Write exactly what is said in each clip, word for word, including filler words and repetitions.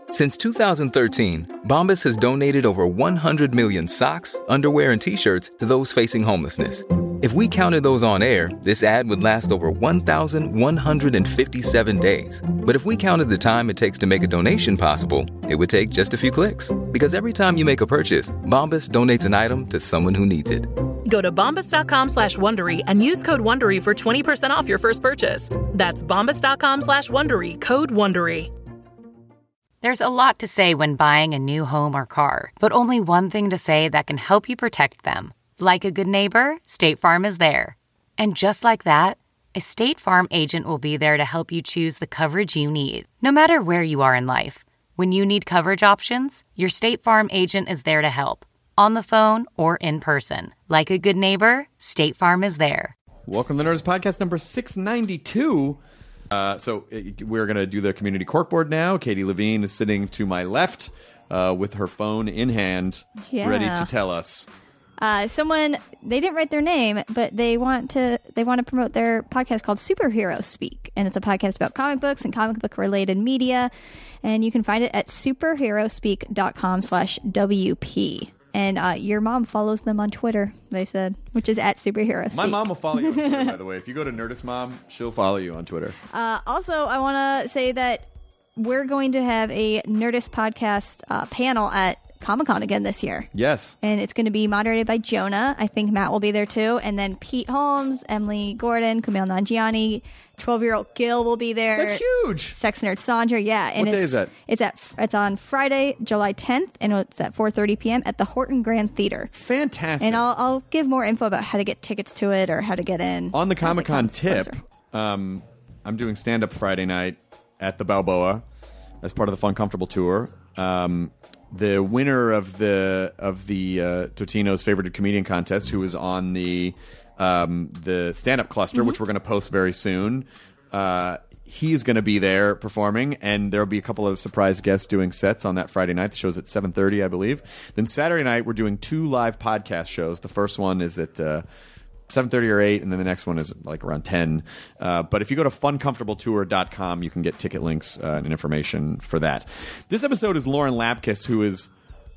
Since two thousand thirteen, Bombas has donated over one hundred million socks, underwear, and T-shirts to those facing homelessness. If we counted those on air, this ad would last over one thousand one hundred fifty-seven days. But if we counted the time it takes to make a donation possible, it would take just a few clicks. Because every time you make a purchase, Bombas donates an item to someone who needs it. Go to bombas.com slash Wondery and use code Wondery for twenty percent off your first purchase. That's bombas.com slash Wondery, code Wondery. There's a lot to say when buying a new home or car, but only one thing to say that can help you protect them. Like a good neighbor, State Farm is there. And just like that, a State Farm agent will be there to help you choose the coverage you need, no matter where you are in life. When you need coverage options, your State Farm agent is there to help, on the phone or in person. Like a good neighbor, State Farm is there. Welcome to the Nerdist Podcast number six ninety-two. Uh, so it, we're going to do the community corkboard now. Katie Levine is sitting to my left uh, with her phone in hand, Yeah. ready to tell us. Uh, someone, they didn't write their name, but they want to they want to promote their podcast called Superhero Speak, and it's a podcast about comic books and comic book related media, and you can find it at superheroespeak.com slash WP. And uh, your mom follows them on Twitter, they said, which is at Superhero Speak. My mom will follow you on Twitter, by the way. If you go to Nerdist Mom, she'll follow you on Twitter. Uh, also, I want to say that we're going to have a Nerdist podcast uh, panel at Comic-Con again this year. Yes. And it's going to be moderated by Jonah. I think Matt will be there too. And then Pete Holmes, Emily Gordon, Kumail Nanjiani, twelve-year-old Gil will be there. That's huge. Sex nerd Sandra, yeah. And What it's, day is that? It's at it's on Friday, July tenth, and it's at four thirty p.m. at the Horton Grand Theater. Fantastic. And I'll, I'll give more info about how to get tickets to it or how to get in. On the as it Comic-Con comes tip, closer. um, I'm doing stand-up Friday night at the Balboa as part of the Fun Comfortable Tour. Um, the winner of the of the uh, Totino's Favorited Comedian Contest, who is on the um, the stand-up cluster, Mm-hmm. which we're going to post very soon, uh, he's going to be there performing, and there will be a couple of surprise guests doing sets on that Friday night. The show's at seven thirty, I believe. Then Saturday night, we're doing two live podcast shows. The first one is at Uh, seven thirty or eight, and then the next one is like around ten. Uh, but if you go to fun comfortable tour dot com, you can get ticket links uh, and information for that. This episode is Lauren Lapkus, who is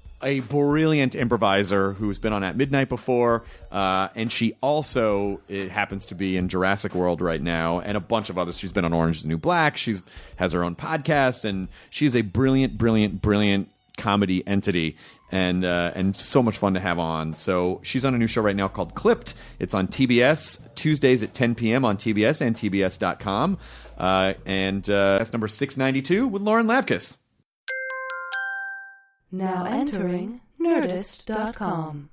a brilliant improviser who's been on At Midnight before, uh, and she also it happens to be in Jurassic World right now, and a bunch of others. She's been on Orange is the New Black. She's has her own podcast, and she's a brilliant, brilliant, brilliant comedy entity, and uh, and so much fun to have on. So she's on a new show right now called Clipped. It's on T B S Tuesdays at ten p.m. on T B S and T B S dot com. Uh, and uh, that's number six ninety-two with Lauren Lapkus. Now entering Nerdist dot com.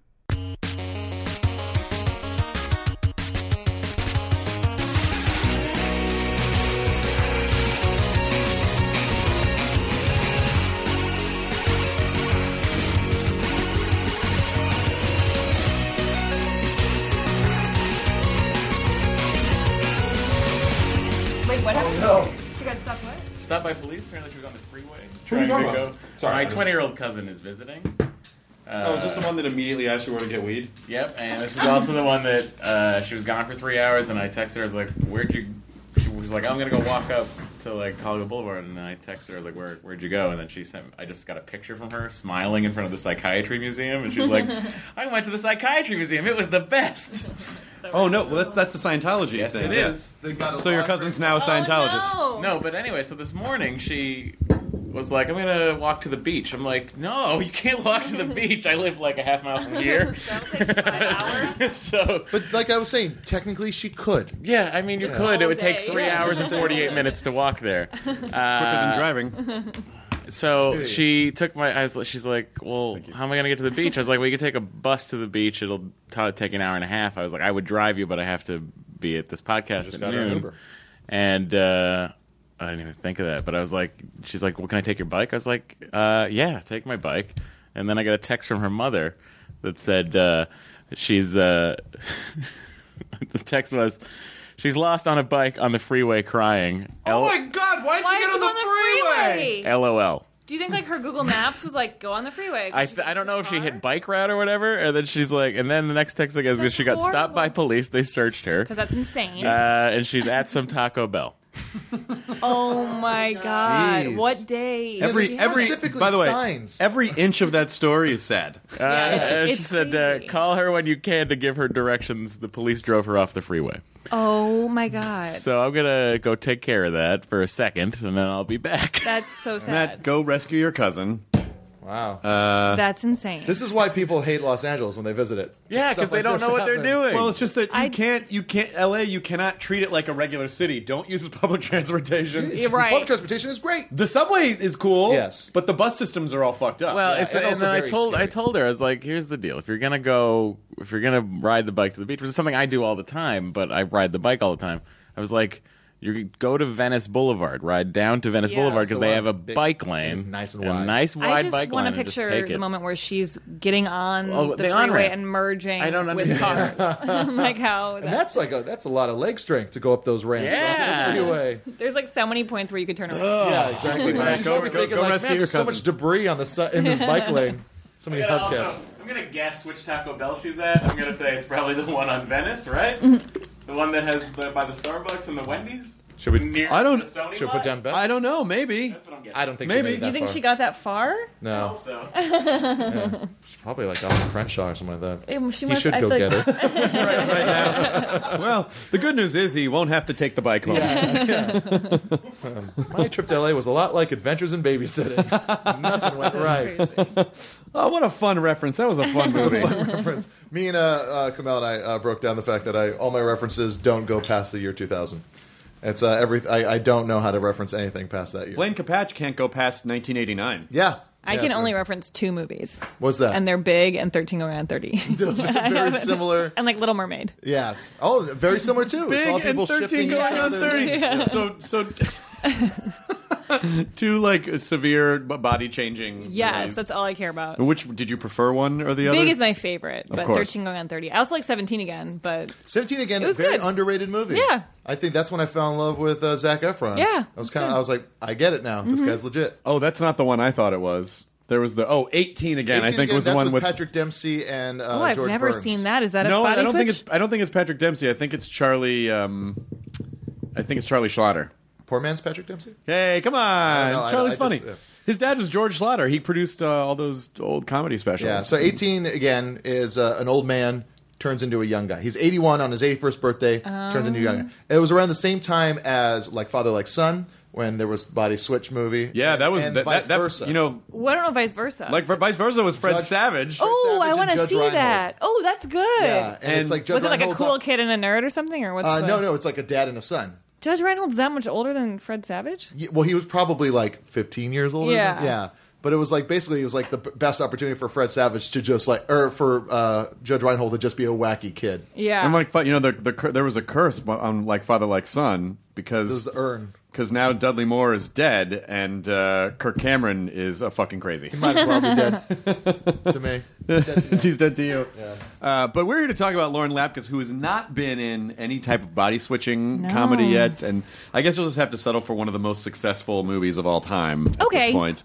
Wait, what happened? No. She got stopped what? Stopped by police. Apparently, she was on the freeway Who are you trying to talking go. about? Sorry. My twenty-year-old cousin is visiting. Uh, Oh, just the one that immediately asked you where to get weed? Yep, and this is also the one that uh, she was gone for three hours, and I texted her. I was like, "Where'd you?" She was like, "I'm gonna go walk up to like Hollywood Boulevard," and then I texted her. I was like, "Where? Where'd you go?" And then she sent. I just got a picture from her smiling in front of the psychiatry museum, and she's like, "I went to the psychiatry museum. It was the best." Oh, no, well, that, that's a Scientology Yes, thing. it is. So your cousin's now a Scientologist. Oh, No, but anyway, so this morning she was like, I'm going to walk to the beach. I'm like, no, you can't walk to the beach. I live like a half mile from here. That was like five hours. So, But like I was saying, technically she could. yeah, I mean, you Yeah. could. It would All take day. three Yeah. hours and forty-eight minutes to walk there. Uh, Quicker than driving. So Yeah, yeah. she took my. I was, she's like, "Well, how am I going to get to the beach?" I was like, "Well, you can take a bus to the beach. It'll t- take an hour and a half." I was like, "I would drive you, but I have to be at this podcast just at got her an noon." Uber. And uh, I didn't even think of that. But I was like, "She's like, well, can I take your bike?" I was like, uh, "Yeah, take my bike." And then I got a text from her mother that said uh, she's. Uh, the text was. She's lost on a bike on the freeway crying. Oh my God! Why'd Why you is get she on the, on the freeway? freeway? LOL. Do you think like her Google Maps was like, go on the freeway? 'Cause I she th- I gets don't to know the if she car? hit bike route or whatever, and then she's like, and then the next text I guess is That's she got stopped by horrible. police. They searched her, Because that's insane. uh, and she's at some Taco Bell. Oh my god! Jeez. What day? Every there's every specifically by the way, signs. every inch of that story is sad. Uh, Yeah, it's- uh, she it's said, uh, crazy. "Call her when you can to give her directions." The police drove her off the freeway. Oh my god! So I'm gonna go take care of that for a second, and then I'll be back. That's so sad. Matt, go rescue your cousin. Wow. That's insane. This is why people hate Los Angeles when they visit it. Yeah, Stuff because they like don't this know what they're happens. doing. Well, it's just that you I- can't, you can't, L A, you cannot treat it like a regular city. Don't use public transportation. You're right. Public transportation is great. The subway is cool, Yes. but the bus systems are all fucked up. Well, Yeah, it's and and, also then I very told I scary. told her I was like, here's the deal: if you're gonna go, if you're gonna ride the bike to the beach, which is something I do all the time, but I ride the bike all the time. I was like, you go to Venice Boulevard, ride down to Venice Yeah. Boulevard That's because the they one. have a Big- bike and lane, it's nice and a wide. nice wide I just bike want lane. to and just picture take the it. moment where she's getting on Oh, the the freeway on-ramp. and merging I don't with understand. cars. like how And that, that's like a that's a lot of leg strength to go up those ramps. Yeah. Off the freeway. there's like so many points where you could turn around. Yeah, exactly. Matt, She's go- probably go- thinking go like, rescue man, your there's so cousin." much debris on the si- in this bike lane. So many I'm gonna, hubcaps. also, I'm gonna guess which Taco Bell she's at. I'm gonna say it's probably the one on Venice, right? The one that has the, by the Starbucks and the Wendy's. Should we? Near I don't- the Sony Should we put lot? down bets? I don't know, maybe. That's what I'm guessing. I don't think Maybe. she made it that You think far. she got that far? I No, hope so. she's probably like off the Crenshaw or something like that. Eh, she He must- should I go feel get like- her. right, right now. Well, the good news is he won't have to take the bike home. My trip to L A was a lot like Adventures in Babysitting. Nothing went right. Oh, what a fun reference. That was a fun movie. Reference. Me and uh, uh, Kamel and I uh, broke down the fact that I all my references don't go past the year two thousand. It's uh, every I, I don't know how to reference anything past that year. Blaine Capatch can't go past nineteen eighty-nine. Yeah, I Yeah, can that's only right. reference two movies, What's that? and they're big and thirteen going on thirty. Those are very similar. and like Little Mermaid. Yes. Oh, very similar too. it's all Big and people thirteen shifting going each on other's- thirty. Yeah. So, so two like severe b- body changing. Yes, movies. that's all I care about. Which did you prefer, one or the other? Big is my favorite, but course. thirteen going on thirty. I also like seventeen again, but seventeen again, It a was very good. underrated movie. Yeah. I think that's when I fell in love with uh, Zac Efron. Yeah, I was it's kind of. good. I was like, I get it now. This guy's legit. Oh, that's not the one I thought it was. There was the oh eighteen again. I eighteen think again, was the that's one with with Patrick Dempsey and uh, oh, I've George never Burns. seen that. Is that a no, body I don't switch? think it's. I don't think it's Patrick Dempsey. I think it's Charlie. Um, I think it's Charlie Schlatter. Poor man's Patrick Dempsey. Hey, come on, know, I- Charlie's I just- funny. yeah. His dad was George Schlatter. He produced uh, all those old comedy specials. Yeah. So eighteen again is uh, an old man turns into a young guy. He's eighty-one on his eighty-first birthday. Turns into a young guy. It was around the same time as like Father Like Son when there was Body Switch movie. yeah, and, that was and that, vice that, that- versa. You know, Well, I don't know, vice versa. like vice versa was Fred Judge- Savage. oh, Savage I want and to Judge see Reinhold. that. Oh, that's good. Yeah, and, And- it's like Judge Was it like a Reinhold's cool up- kid and a nerd or something, or what's Uh, the... no, no, it's like a dad and a son. Judge Reinhold's that much older than Fred Savage? Yeah, well, he was probably like fifteen years old. Yeah. yeah. But it was like basically it was like the b- best opportunity for Fred Savage to just like, or for uh, Judge Reinhold to just be a wacky kid. Yeah. And like, you know, the, the cur- there was a curse on like Father Like Son This because is the urn. because now Dudley Moore is dead and uh, Kirk Cameron is a fucking crazy. He might as well be dead to me. He's dead to you. Yeah. Uh, but we're here to talk about Lauren Lapkus, who has not been in any type of body switching comedy yet, and I guess you'll just have to settle for one of the most successful movies of all time. At Okay. this point.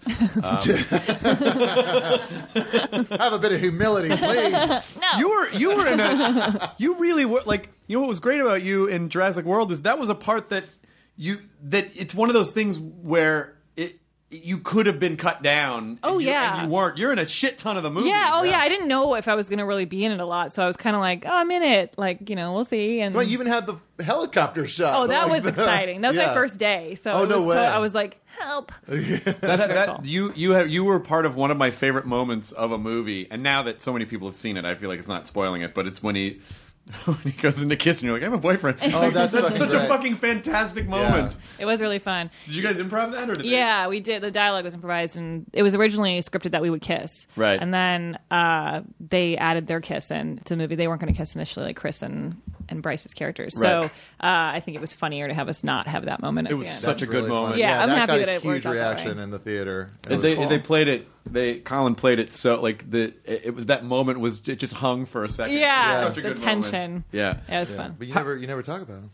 Have a bit of humility, please. No. You were you were in a you really were like you know what was great about you in Jurassic World is that was a part that you that it's one of those things where it you could have been cut down. Oh, and you, yeah. and you weren't. You're in a shit ton of the movie. Yeah, oh yeah. I didn't know if I was going to really be in it a lot, so I was kind of like, oh, I'm in it. Like, you know, we'll see. And Well, you even had the helicopter shot. oh, that Like was the- exciting. That was yeah. my first day. So Oh, it no was way. I was like, help. That, very that cool. you you have you were part of one of my favorite moments of a movie, and now that so many people have seen it, I feel like it's not spoiling it. But it's when he when he goes into kiss, and you're like, I have a boyfriend. Oh, that's fucking such a great. fucking fantastic moment. It was really fun. Did you guys improv that, or did they- Yeah, we did. The dialogue was improvised, and it was originally scripted that we would kiss. Right. And then uh, they added their kiss in to the movie. They weren't going to kiss initially, like Chris and, and Bryce's characters. So Right. uh, I think it was funnier to have us not have that moment. At It was the end. such a good Really moment. funny. Yeah, I'm that happy got that a it huge worked out that reaction way. in the theater. It They, was they, cool. they played it. They Colin played it so like the it, it was that moment was it just hung for a second. Yeah, It was such a the good tension. moment. Yeah. Yeah, it was Yeah, fun. but you never you never talk about him.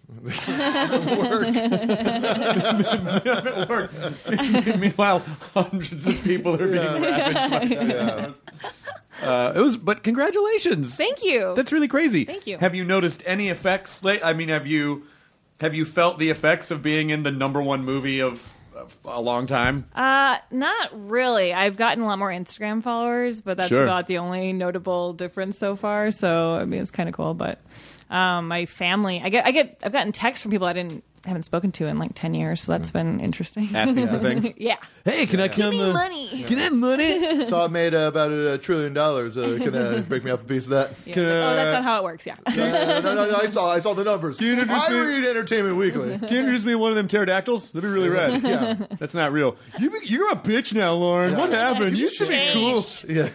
Meanwhile, hundreds of people are being ravaged by that. Uh, it was, but congratulations! Thank you. That's really crazy. Thank you. Have you noticed any effects? Late? I mean, have you? Have you felt the effects of being in the number one movie of, of a long time? Uh, not really. I've gotten a lot more Instagram followers, but that's Sure. about the only notable difference so far. So I mean, it's kind of cool. But um, my family, I get, I get, I've gotten texts from people I didn't haven't spoken to in like ten years. So that's been interesting. Asking for things? Yeah. Hey, can I come? Give me uh, money. Can I have money? So I made uh, about a trillion dollars. Uh, can uh, break me up a piece of that? Yeah, Can it's like, I- oh, that's not how it works. Yeah. no, no, no, no, I saw, I saw the numbers. you introduce I me- read Entertainment Weekly. Can you introduce me to one of them pterodactyls? That'd be really rad. Yeah. That's not real. You, be- you're a bitch now, Lauren. What happened? You should be cool. Yeah.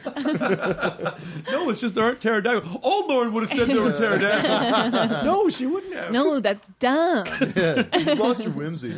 No, it's just there aren't pterodactyls. Old Lauren would have said there were pterodactyls. No, she wouldn't have. No, that's dumb. Yeah. You lost your whimsy.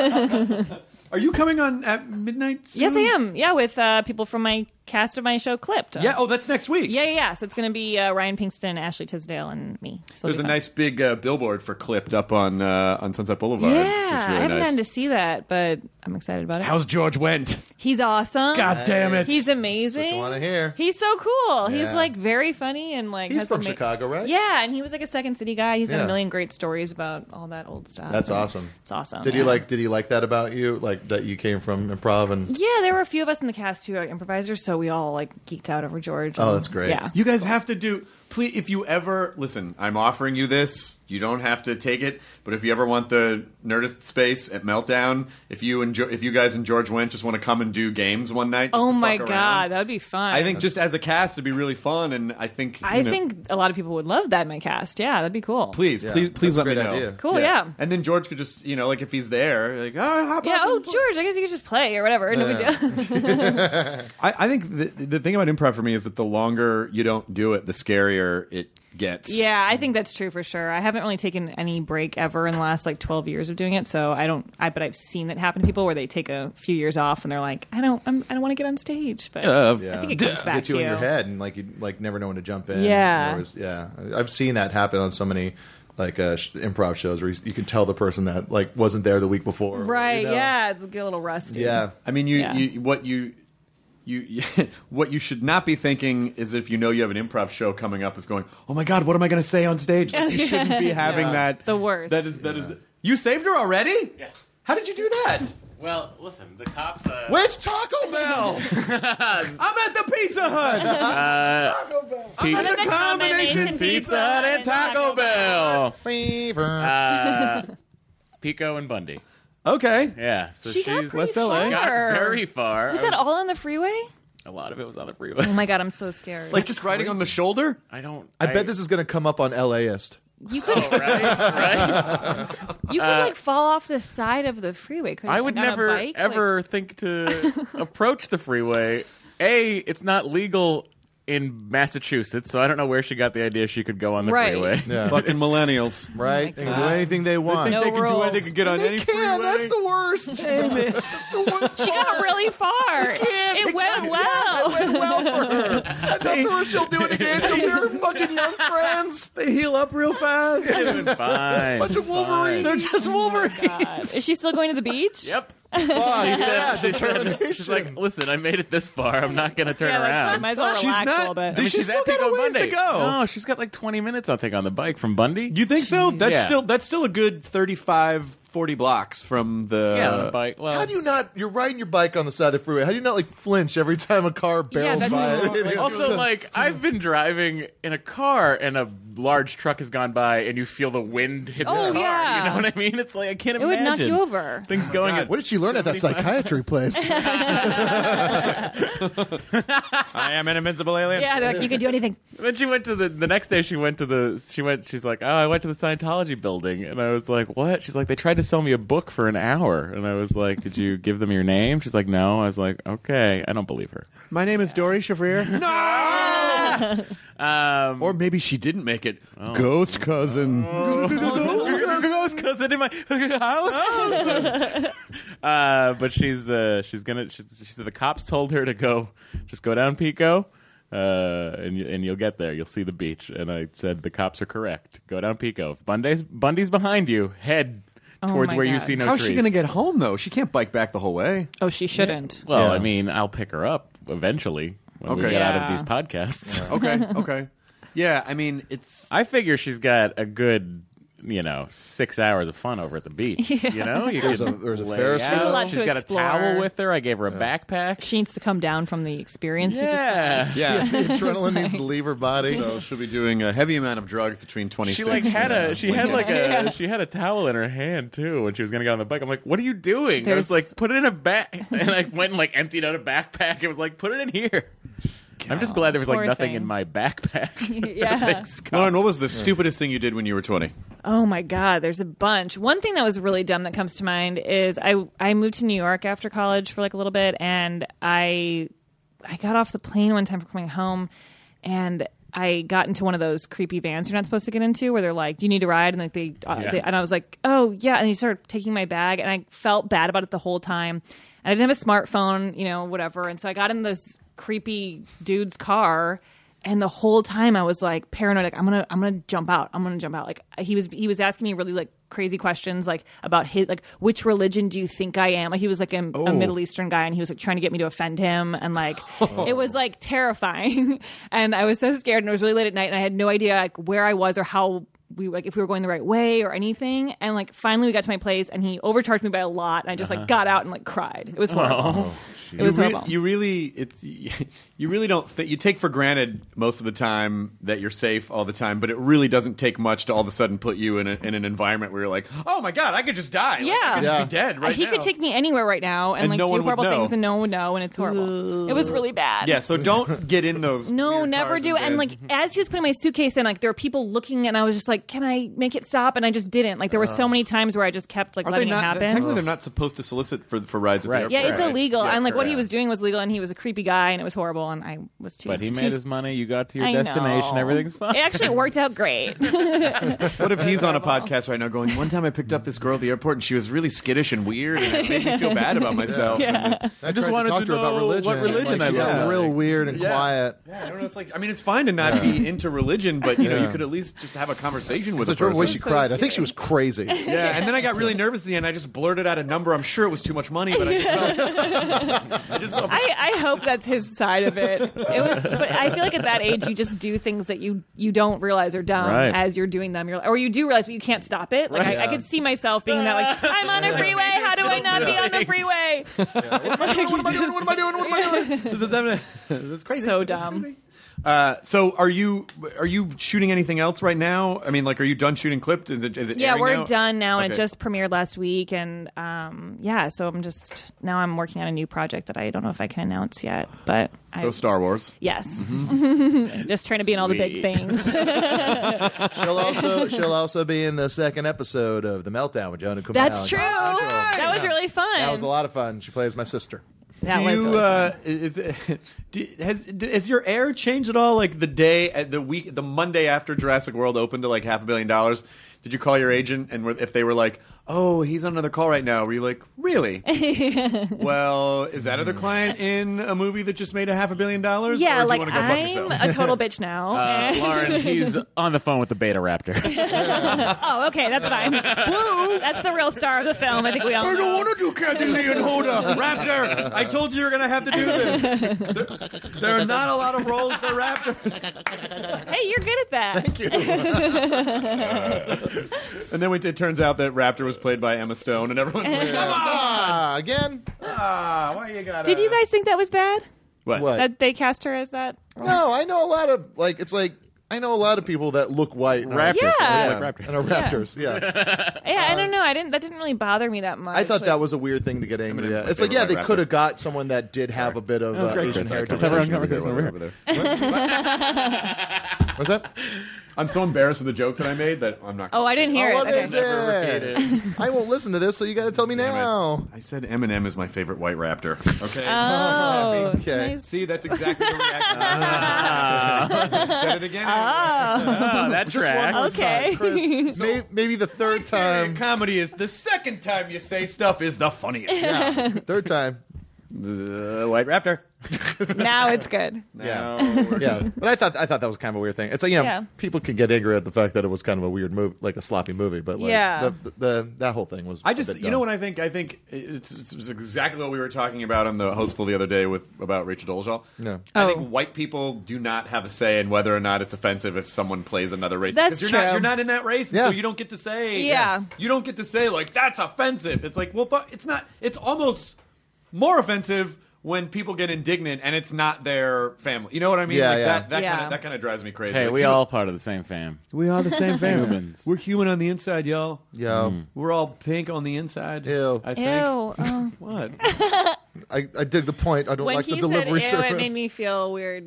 Are you coming on at midnight soon? Yes, I am. Yeah, with uh, people from my cast of my show, Clipped. Uh, Yeah, oh, that's next week. Yeah, yeah, yeah. So it's going to be uh, Ryan Pinkston, Ashley Tisdale, and me. So There's a it'll be fun. nice big uh, billboard for Clipped up on uh, on Sunset Boulevard. Yeah, It's really I haven't nice. gotten to see that, but I'm excited about it. How's George Wendt? He's awesome. God damn it. He's amazing. That's what you wanna hear. He's so cool. He's Yeah. like very funny and like He's has from ama- Chicago, right? Yeah, and he was like a Second City guy. He's got Yeah. a million great stories about all that old stuff. That's And awesome. It's awesome. Did yeah. he like? Did he like that about you? Like that you came from improv and. Yeah, there were a few of us in the cast who are improvisers, so we all like geeked out over George. Oh, and- that's great. Yeah. You guys have to do. Please, if you ever listen, I'm offering you this. You don't have to take it, but if you ever want the Nerdist space at Meltdown, if you enjoy, if you guys and George Wendt just want to come and do games one night, just Oh to my fuck god, around, that would be fun. I think just as a cast, it'd be really fun, and I think you I know, think a lot of people would love that in my cast. Yeah, that'd be cool. Please, Yeah, please, please that's let a me great know. idea. Cool, yeah. And then George could just, you know, like if he's there, like, oh, hop Yeah. up Oh, and- George, I guess you could just play or whatever. No big deal. I, I think the, the thing about improv for me is that the longer you don't do it, the scarier it gets. Yeah, I think that's true for sure. I haven't really taken any break ever in the last like twelve years of doing it, so I don't. I but I've seen that happen to people where they take a few years off and they're like, I don't, I'm, I don't want to get on stage. But Uh, Yeah. I think it comes back Get you to in you. your head and like you like never know when to jump in. Yeah. There was- yeah. I've seen that happen on so many like uh, sh- improv shows where you, you can tell the person that like wasn't there the week before. or, Right? you know. Yeah, it'll get a little rusty. Yeah. I mean, you, Yeah. you what you. You, what you should not be thinking is if you know you have an improv show coming up is going, oh my god, what am I going to say on stage? Like, you shouldn't be having Yeah. that. The worst. That is that is. You saved her already? Yeah. How did you do that? Well, listen, the cops. Uh, Which Taco Bell? I'm at the Pizza Hut. Taco Bell. I'm at the combination Pizza Hut and Taco Bell. Fever. Uh, Pico and Bundy. Okay. Yeah, so She she's got pretty West L A. got far. very far. Was I that all on the freeway? A lot of it was on the freeway. Oh my god, I'm so scared. Like just riding on the shoulder? I don't. I bet this is going to come up on LAist. you could, Oh, right, right. you could like fall off the side of the freeway. Couldn't I you? would Like, on a never bike? ever think to approach the freeway. A, it's not legal in Massachuchusetts, so I don't know where she got the idea she could go on the Right. freeway. Yeah. Fucking millennials. Right? They can do anything they want. No they can rules. do it. They can get on They any can. freeway. That's the worst. Hey, man. That's the worst. She got really far. It went well. It went well for her. I know her. She'll do it again. She'll do her fucking young friends. They heal up real fast. Doing fine. Bunch of Wolverines. They're just Wolverines. God. Is she still going to the beach? Yep. Fuck, yeah, She said, determination. she's like, listen, I made it this far. I'm not going to turn Yeah, like, around. might as well She's relax not- a little bit. Did I mean, she she's still at got Pico a ways Bundy. to go? No, she's got like twenty minutes, I think, on the bike from Bundy. You think so? That's Yeah. still that's still a good thirty-five, forty blocks from the. yeah, on the bike. Well, How do you not? You're riding your bike on the side of the freeway. How do you not like flinch every time a car barrels that's- by? also, like, I've been driving in a car and a large truck has gone by and you feel the wind hit Oh, the car. yeah. You know what I mean? It's like, I can't It would imagine. knock you over. Things going at What did she learn at that seventy-five psychiatry place? I am an invincible alien. Yeah, they're like, you could do anything. Then she went to the the next day. She went to the she went. She's like, oh, I went to the Scientology building, and I was like, what? She's like, they tried to sell me a book for an hour, and I was like, did you give them your name? She's like, no. I was like, okay, I don't believe her. My name is Dory Shafrir. No. Um, Or maybe she didn't make it. Ghost cousin. ghost cousin in my house. uh, but she's uh, she's gonna. She's, she said the cops told her to go, just go down Pico, uh, and you, and you'll get there. You'll see the beach. And I said the cops are correct. Go down Pico. If Bundy's Bundy's behind you, head towards my where you God. see no How's trees. she going to get home though? She can't bike back the whole way. Oh, she shouldn't. Well, Yeah. I mean, I'll pick her up eventually when we Okay. get out Yeah. of these podcasts. Okay. Okay. Yeah. I mean, it's. I figure she's got a good you know, six hours of fun over at the beach. Yeah. You know, you There's could a- there's a lay Ferris out. wheel. There's a lot She's to got explore. a towel with her. I gave her a backpack. She needs to come down from the experience. She Yeah. just, Yeah. The adrenaline needs to leave her body. So she'll be doing a heavy amount of drugs between twenty-six. She like had and, uh, a she had like Yeah. a she had a towel in her hand too when she was gonna get on the bike. I'm like, what are you doing? I was There's- like, put it in a bag, and I went and like emptied out a backpack. It was like, put it in here. I'm just glad there was like Poor nothing thing. in my backpack. Yeah. Everything's gone. Lauren, what was the stupidest thing you did when you were twenty? Oh my God, there's a bunch. One thing that was really dumb that comes to mind is I I moved to New York after college for like a little bit, and I I got off the plane one time for coming home, and I got into one of those creepy vans you're not supposed to get into, where they're like, "Do you need a ride?" And like they, uh, Yeah. they and I was like, "Oh yeah," and they started taking my bag, and I felt bad about it the whole time. And I didn't have a smartphone, you know, whatever, and so I got in this creepy dude's car. And the whole time I was like paranoid, like I'm gonna, I'm gonna jump out. I'm gonna jump out. Like he was, he was asking me really like crazy questions, like about his, like which religion do you think I am? Like he was like a, Oh. a Middle Eastern guy, and he was like trying to get me to offend him, and like it was like terrifying. And I was so scared, and it was really late at night, and I had no idea like where I was or how we like if we were going the right way or anything. And like finally we got to my place, and he overcharged me by a lot, and I just like got out and like cried. It was horrible. It was you, re- horrible. you really, it's you really don't think you take for granted most of the time that you're safe all the time, but it really doesn't take much to all of a sudden put you in, a, in an environment where you're like, oh my god, I could just die. Like, I Yeah. could Yeah. just be dead right he now. could take me anywhere right now and, And like no do one would horrible know. things, and no one would know, and it's horrible. It was really bad. Yeah, so don't get in those. No, weird never cars do. And vans. like as he was putting my suitcase in, like there were people looking, and I was just like, "Can I make it stop?" And I just didn't. Like there were so many times where I just kept like Aren't letting they not, it happen. Technically, they're not supposed to solicit for for rides at Right. the airport. Yeah, it's Right. illegal. Yes, and like what he correct. was doing was legal, and he was a creepy guy, and it was horrible, and I was too. But he too, made his money. You got to your I destination. know. Everything's fine. It actually worked out great. What if he's on a podcast right now going, one time I picked up this girl at the airport and she was really skittish and weird and it made me feel bad about myself. Yeah. And I just tried wanted to talk to to her about know religion. what religion like, I she got love. real weird and Yeah. quiet. Yeah, I don't know. It's like I mean, it's fine to not be into religion, but you know, Yeah. you could at least just have a conversation with So a I drove person. away. She So cried. I think scary. she was crazy. Yeah, and then I got really nervous at the end. I just blurted out a number. I'm sure it was too much money, but I just felt, I just felt I, I hope that's his side of it. It was, but I feel like at that age, you just do things that you you don't realize are dumb Right. as you're doing them. You're like, or you do realize, but you can't stop it. Like Right. I, I could see myself being that, like I'm on a freeway. How do I not be on the freeway? What am I doing? What am I doing? What am I doing? What am I doing? That's crazy. So dumb. Uh, so are you are you shooting anything else right now? I mean, like, are you done shooting Clipped? Is it is it? Yeah, airing we're now? done now, and Okay. it just premiered last week. And um, yeah, so I'm just now I'm working on a new project that I don't know if I can announce yet, but So I, Star Wars. yes, just trying to be in all the big Sweet. things. She'll also she'll also be in the second episode of The Meltdown with Jonah Kumail. That's true. Oh, cool. That was really fun. That was a lot of fun. She plays my sister. That do was you, really uh, fun. is, do, has has your air changed at all? Like the day, at the week, the Monday after Jurassic World opened to like half a billion dollars, did you call your agent and were, if they were like, "Oh, he's on another call right now," were you like, "Really?" Well, is that other client in a movie that just made a half a billion dollars? or Yeah, do you like wanna go fuck I'm yourself? a total bitch now. Uh, Lauren, he's on the phone with the Beta Raptor. Oh, okay, that's fine. That's the real star of the film. I think we all I don't know. want to do Kathy Lee and Hoda. Raptor, I told you you were going to have to do this. There, there are not a lot of roles for Raptors. Hey, you're good at that. Thank you. And then we, it turns out that Raptor was played by Emma Stone, and everyone's like, come on! Ah, again? Ah, why you got Did you guys think that was bad? What? What? That they cast her as that? No, I know a lot of like it's like I know a lot of people that look white. and are- Raptors. Yeah. They look like Raptors. And are raptors. Yeah. Yeah, I don't know. I didn't. That didn't really bother me that much. I thought Like, that was a weird thing to get angry Eminem's at. my It's like, favorite yeah, they white could rapper. have got someone that did have a bit of was uh, great, Asian Chris. heritage. Let's have our own conversation over Over there. What's that? I'm so embarrassed with the joke that I made that I'm not. Oh, I didn't hear Oh, it. what Okay. is Never it? repeat I won't listen to this, so you got to tell me Damn it. now. I said Eminem is my favorite white raptor. Okay. Oh, it's Okay. nice. See, that's exactly the reaction. Said it again. Oh, that Just one tracks. more Okay. time, Chris. May- maybe the third Time. time. Comedy is the second time you say stuff is the funniest. Yeah, third time. The White Raptor. Now it's good. Yeah, No, yeah. But I thought I thought that was kind of a weird thing. It's like, you know, Yeah. people can get angry at the fact that it was kind of a weird movie, like a sloppy movie. But like, Yeah. the, the, the that whole thing was. I a just, bit you dumb. know what I think? I think it's, it's exactly what we were talking about on the Hostful the other day with about Rachel Dolezal. No. I Oh. think white people do not have a say in whether or not it's offensive if someone plays another race. That's 'Cause you're Not, true. you're not in that race, Yeah. so you don't get to say. Yeah. You don't get to say like that's offensive. It's like, well, but it's not. It's almost more offensive when people get indignant and it's not their family. You know what I mean? Yeah, like yeah. That, that Yeah. kind of that kind of drives me crazy. Hey, Like, we you know- all part of the same fam. we are the same family. Humans. We're human on the inside, y'all. Yeah. We're all pink on the inside. Ew. I think. Ew. Oh. What? I, I dig the point. I don't When like he the said delivery ew, service. it made me feel weird.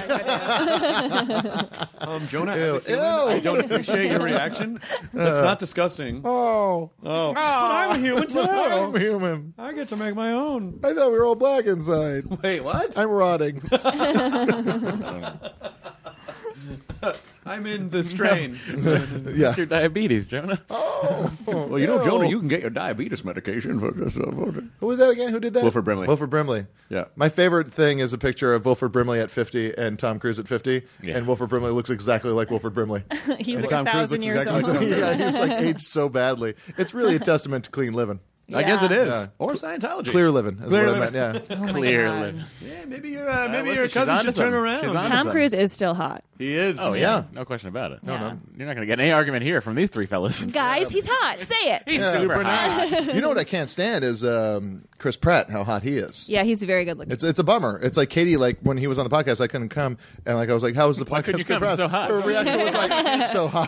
Um, Jonah, as Ew. a human, Ew. I don't appreciate your reaction. That's not disgusting. Oh, Oh, but I'm a human too. I'm human. I get to make my own. I thought we were all black inside. Wait, what? I'm rotting. I'm in the strain. Yeah. It's your diabetes, Jonah. Well, you know, Jonah, you can get your diabetes medication for just. Uh, Who was that again? Who did that? Wilford Brimley. Wilford Brimley. Yeah. My favorite thing is a picture of Wilford Brimley at fifty and Tom Cruise at fifty, Yeah. and Wilford Brimley looks exactly like Wilford Brimley. He's like Tom a Cruise thousand looks years exactly old. like Tom Yeah, he's like aged so badly. It's really a testament to clean living. I guess it is. Yeah. Or Scientology. Clear living is Clear what living. I meant. Yeah. Oh my Clearly. God. Yeah, maybe your uh, maybe listen, your she's cousin onto should turn something. around. She's onto Tom something. Cruise is still hot. He is. Oh, yeah. Yeah. No question about it. Yeah. no. You're not going to get any argument here from these three fellas. Guys, he's hot. Say it. He's Yeah. super Super hot. You know what I can't stand is um, Chris Pratt. How hot he is. Yeah, he's very good looking. It's it's a bummer. It's like Katie, like when he was on the podcast, I couldn't come, and like I was like, "How was the podcast?" couldn't you with come? Chris It's so Pratt? hot. Her reaction was like, "So hot."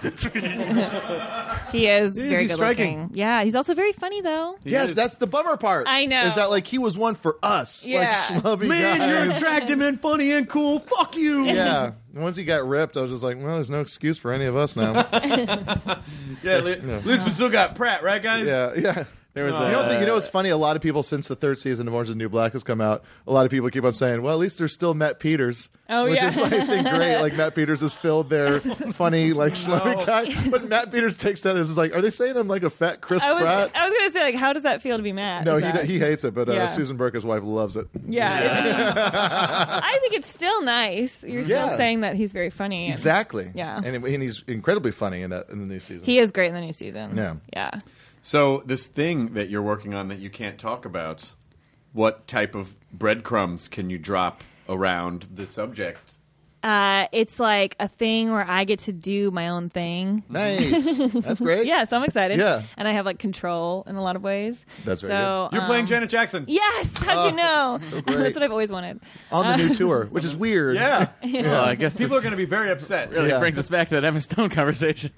he is Is very he good striking? looking. Yeah, he's also very funny though. Yes, is. that's the bummer part. I know. Is that like he was one for us, Yeah. like slubby Man, guys. you're attractive and funny and cool. Fuck you. Yeah. And once he got ripped, I was just like, well, there's no excuse for any of us now. Yeah, li- at least we still got Pratt, right, guys? yeah, yeah. There was You a, know, you know what's funny? A lot of people, since the third season of Orange is the New Black has come out, a lot of people keep on saying, well, at least there's still Matt Peters. Oh, which yeah. is, like, I think, great. Like, Matt Peters has filled their funny, like, slummy guy. But Matt Peters takes that as, like, are they saying I'm like a fat Chris I was, Pratt? I was gonna say, like, how does that feel to be mad? No, Is he that- he hates it, but uh, Yeah. Susan Burke, his wife, loves it. Yeah, it's- I think it's still nice. You're still Yeah. saying that he's very funny. and- Exactly. Yeah. And, and he's incredibly funny in that in the new season. He is great in the new season. Yeah. yeah. So this thing that you're working on that you can't talk about, what type of breadcrumbs can you drop around the subject? Uh, it's like a thing where I get to do my own thing. Nice. That's great. Yeah, so I'm excited. Yeah. and I have like control in a lot of ways. That's very so, You're um, playing Janet Jackson. Yes, how'd you know? great. That's what I've always wanted. On the new tour, which is weird. Yeah. well, I guess People this are going to be very upset. really Yeah. brings us back to that Emma Stone conversation.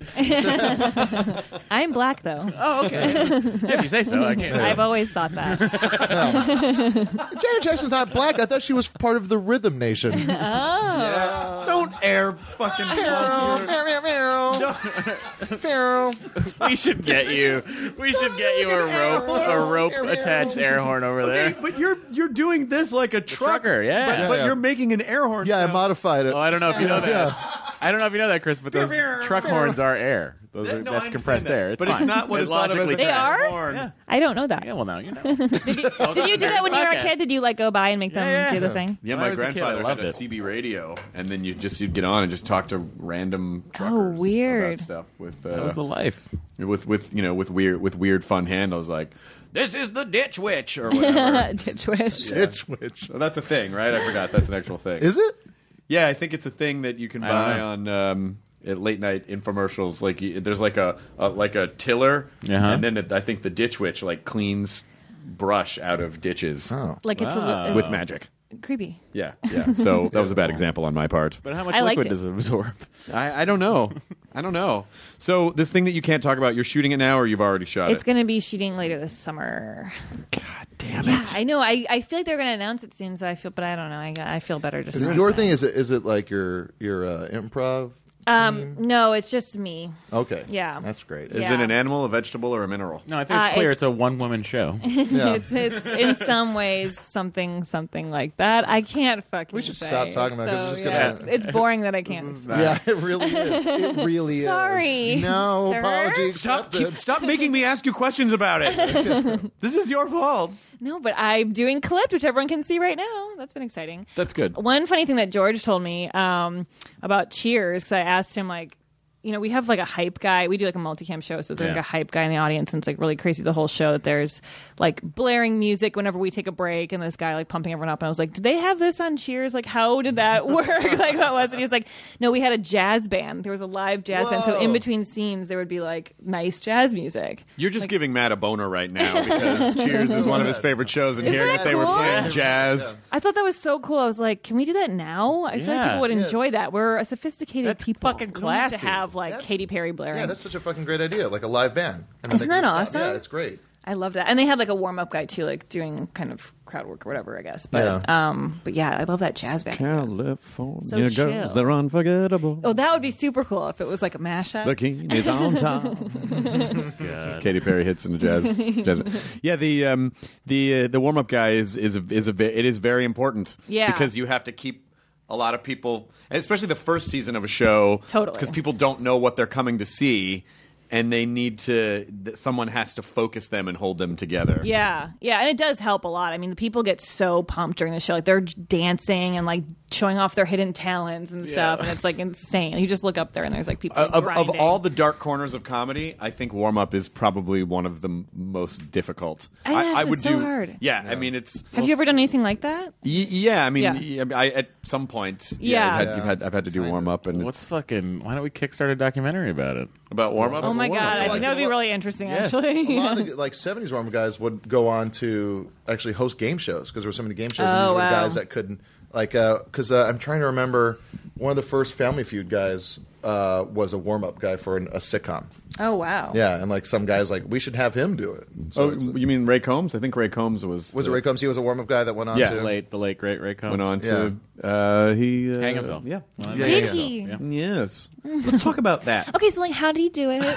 I'm black though. Oh, okay. Yeah, if you say so, I can't. I've always thought that. Janet Jackson's not black. I thought she was part of the Rhythm Nation. Yeah. Don't air fucking We should get you. We should get you a rope, a rope attached air horn over there. Okay, but you're you're doing this like a truck, trucker, yeah. But, Yeah, but yeah. you're making an air horn. Yeah, I sound. modified it. Oh, I don't know if you know that. I don't know if you know that, Chris, but those truck horns are air. Those are, No, I that's understand compressed that. air. It's but fine. it's not what It is thought of as logically a They correct. are? horn. Yeah. I don't know that. Yeah, well, now you know. Did you do that when you were a kid? Did you like go by and make them Yeah, yeah. do the thing? Yeah, When I my was a kid, I grandfather loved had a it. C B radio, and then you just you'd get on and just talk to random truckers. weird. About stuff with uh, That was the life. with with you know with weird with weird fun handles like this is the ditch witch or whatever. Ditch wish. It's which. So that's a thing, right? I forgot that's an actual thing. Is it? Yeah, I think it's a thing that you can I don't buy know. on um, at late night infomercials. Like you, there's like a, a like a tiller, Uh-huh. and then it, I think the ditch witch like cleans brush out of ditches Oh. Like it's a Wow. li- with magic. creepy. Yeah, yeah. So that was a bad example on my part. But how much I liked liquid it. does it absorb? I, I don't know. I don't know. So this thing that you can't talk about, you're shooting it now, or you've already shot It's it? going to be shooting later this summer. God damn Yeah, it! I know. I, I feel like they're going to announce it soon, so I feel, but I don't know. I, I feel better just. Is it not your saying. thing? Is it is it like your your uh, improv? Um, no, it's just me. Okay. Yeah. That's great. Is Yeah. it an animal, a vegetable, or a mineral? No, I think it's Uh, clear it's- it's, a one-woman show. Yeah. it's it's in some ways something something like that. I can't fucking. We should say. stop talking about it, 'cause So, it's just yeah, gonna- it's, it's boring that I can't. explain. Yeah, it really is. It really is. Sorry, No sir? apology Stop, accepted. keep, stop making me ask you questions about it. This is your fault. No, but I'm doing Clipped, which everyone can see right now. That's been exciting. That's good. One funny thing that George told me um, about Cheers, because I asked him, like, you know, we have like a hype guy. We do like a multicam show, so there's Yeah. like a hype guy in the audience, and it's like really crazy the whole show that there's like blaring music whenever we take a break, and this guy like pumping everyone up. And I was like, did they have this on Cheers? Like, how did that work? Like, what was it? He was like, no, we had a jazz band. There was a live jazz band, so Whoa. in between scenes there would be like nice jazz music. You're just giving Matt a boner right now because Cheers is one of his favorite shows, and hearing that that they were cool? playing jazz. I thought that was so cool. I was like, can we do that now? I feel like Yeah. people would Yeah. enjoy that. We're a sophisticated That's people. fucking We don't have to classy. have like That's- Katy Perry blaring. Yeah, that's such a fucking great idea. Like a live band. And then Isn't they can that just stop. awesome? Yeah, it's great. I love that. And they had like a warm up guy too, like doing kind of crowd work or whatever, I guess. But Yeah. um but yeah, I love that jazz band. California So chill. girls, they're unforgettable. Oh, that would be super cool if it was like a mashup. Bikinis on top. Just Katy Perry hits in the jazz. jazz. Yeah, the um, the uh, the warm up guy is is a, is a ve- it is very important. Yeah. because you have to keep a lot of people, and especially the first season of a show, Totally. because people don't know what they're coming to see, and they need to. th- Someone has to focus them and hold them together. Yeah, yeah, and it does help a lot. I mean, the people get so pumped during the show, like they're dancing and like showing off their hidden talents and stuff, and it's like insane. You just look up there and there's like people Of, of grinding. all the dark corners of comedy, I think warm up is probably one of the m- most difficult. I imagine it's so hard. Yeah, I mean it's. Have you ever done anything like that? Y- yeah, I mean, Yeah. y- I, mean, I at some point, yeah, Yeah. I've had, Yeah. you've had, I've had to do warm up, and What's it's fucking? Why don't we kickstart a documentary about it? about warm ups. Oh my god, I Like, think that would be a lot- really interesting. Yes. Actually, A lot of the, like seventies warm guys would go on to actually host game shows because there were so many game shows. and Oh, these were wow. guys that couldn't like because uh, I'm trying to remember one of the first Family Feud guys uh, was a warm up guy for an, a sitcom. oh wow, Yeah, and like some guys like we should have him do it. So Oh, it's- you mean Ray Combs? I think Ray Combs was was the- it Ray Combs? He was a warm up guy that went on Yeah. to The late, the late great Ray Combs Went on to uh, he uh, hang himself. Yeah. Well, Yeah, Did yeah, he? Yeah. Yes. Let's talk about that. Okay, so like, how did he do it?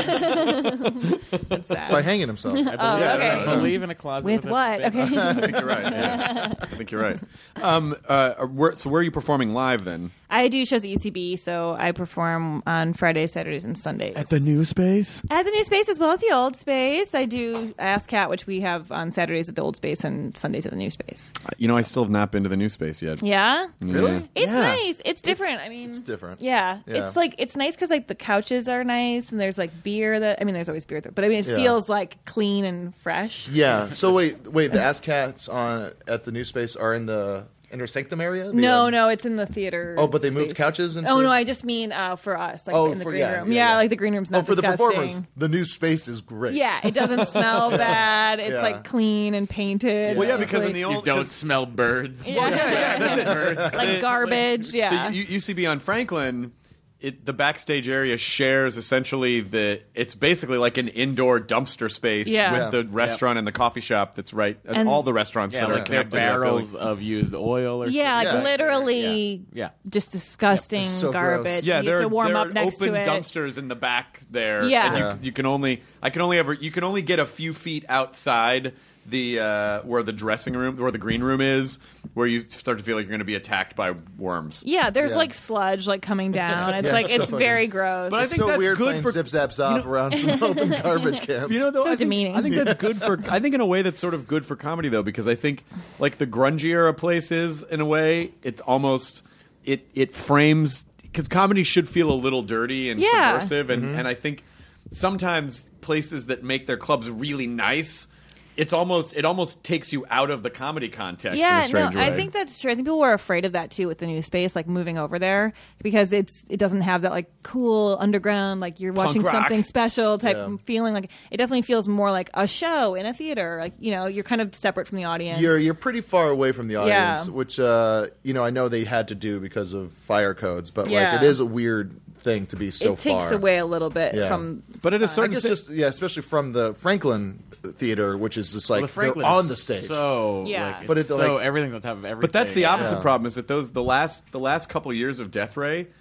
That's sad. by hanging himself. I believe, Oh, okay. I believe in a closet With a what? bit- Okay. I think you're right. Yeah. I think you're right. Um, uh, where, so where are you performing live then? I do shows at U C B, so I perform on Fridays, Saturdays, and Sundays. space. At the new space as well as the old space. I do Ask Cat, which we have on Saturdays at the old space and Sundays at the new space. You know, I still have not been to the new space yet. Yeah? Really? It's Yeah. nice. It's different. I mean, It's different. Yeah. Yeah. It's like, it's nice because like the couches are nice and there's like beer that, I mean, there's always beer there, but I mean, it Yeah. feels like clean and fresh. Yeah. So wait, wait. The Ass Cats on at the new space are in the inner sanctum area. The, No, um, no, it's in the theater. Oh, but they moved space. couches into- Oh, no, I just mean uh, for us, like Oh, in the for- green yeah, room. yeah, Yeah, yeah. like the green room's not Oh, for the disgusting. performers, the new space is great. Yeah, it doesn't smell bad. It's Yeah. like clean and painted. Well, yeah, It's because in like- the You old don't 'cause smell birds. Yeah, yeah, that's it. Birds. Like garbage. Yeah. the U- UCB on Franklin, it, the backstage area shares essentially the. It's basically like an indoor dumpster space Yeah. with Yeah. the restaurant and the coffee shop that's right. And And- all the restaurants Yeah, that are like they're connected to that barrels building. of used oil or Yeah, like Yeah. literally Yeah. just disgusting It's so garbage. gross. Yeah, you there have are, to warm there up are next open to it. dumpsters in the back there. Yeah. and you, Yeah. you can only I can only ever you can only get a few feet outside the uh, where the dressing room, where the green room is, where you start to feel like you're going to be attacked by worms. Yeah, there's Yeah. like sludge like coming down. It's Yeah, like it's it's so very gross. But I It's think so that's weird good playing for- zip zap zop around some open garbage cans. You know, though, So I think, demeaning. I think that's good for. I think in a way that's sort of good for comedy, though, because I think like the grungier a place is, in a way, it's almost it it frames because comedy should feel a little dirty and Yeah. subversive, and and I think sometimes places that make their clubs really nice. It's almost it almost takes you out of the comedy context in yeah, a no, strange way. I think that's true. I think people were afraid of that too with the new space, like moving over there because it's it doesn't have that like cool underground, like you're watching rock. something special type Yeah. feeling. Like it definitely feels more like a show in a theater. Like you know, you're kind of separate from the audience. You're you're pretty far away from the audience, Yeah. which uh, you know I know they had to do because of fire codes, but Yeah. like it is a weird thing to be so it takes far. away a little bit Yeah. from. but at a I certain guess thi- just yeah, especially from the Franklin Theater, which is just like Well, the Franklin they're is on the stage. So Yeah. like, But it's it's so like- everything's on top of everything. But that's the opposite Yeah. problem. Is that those the last the last couple years of Death Ray,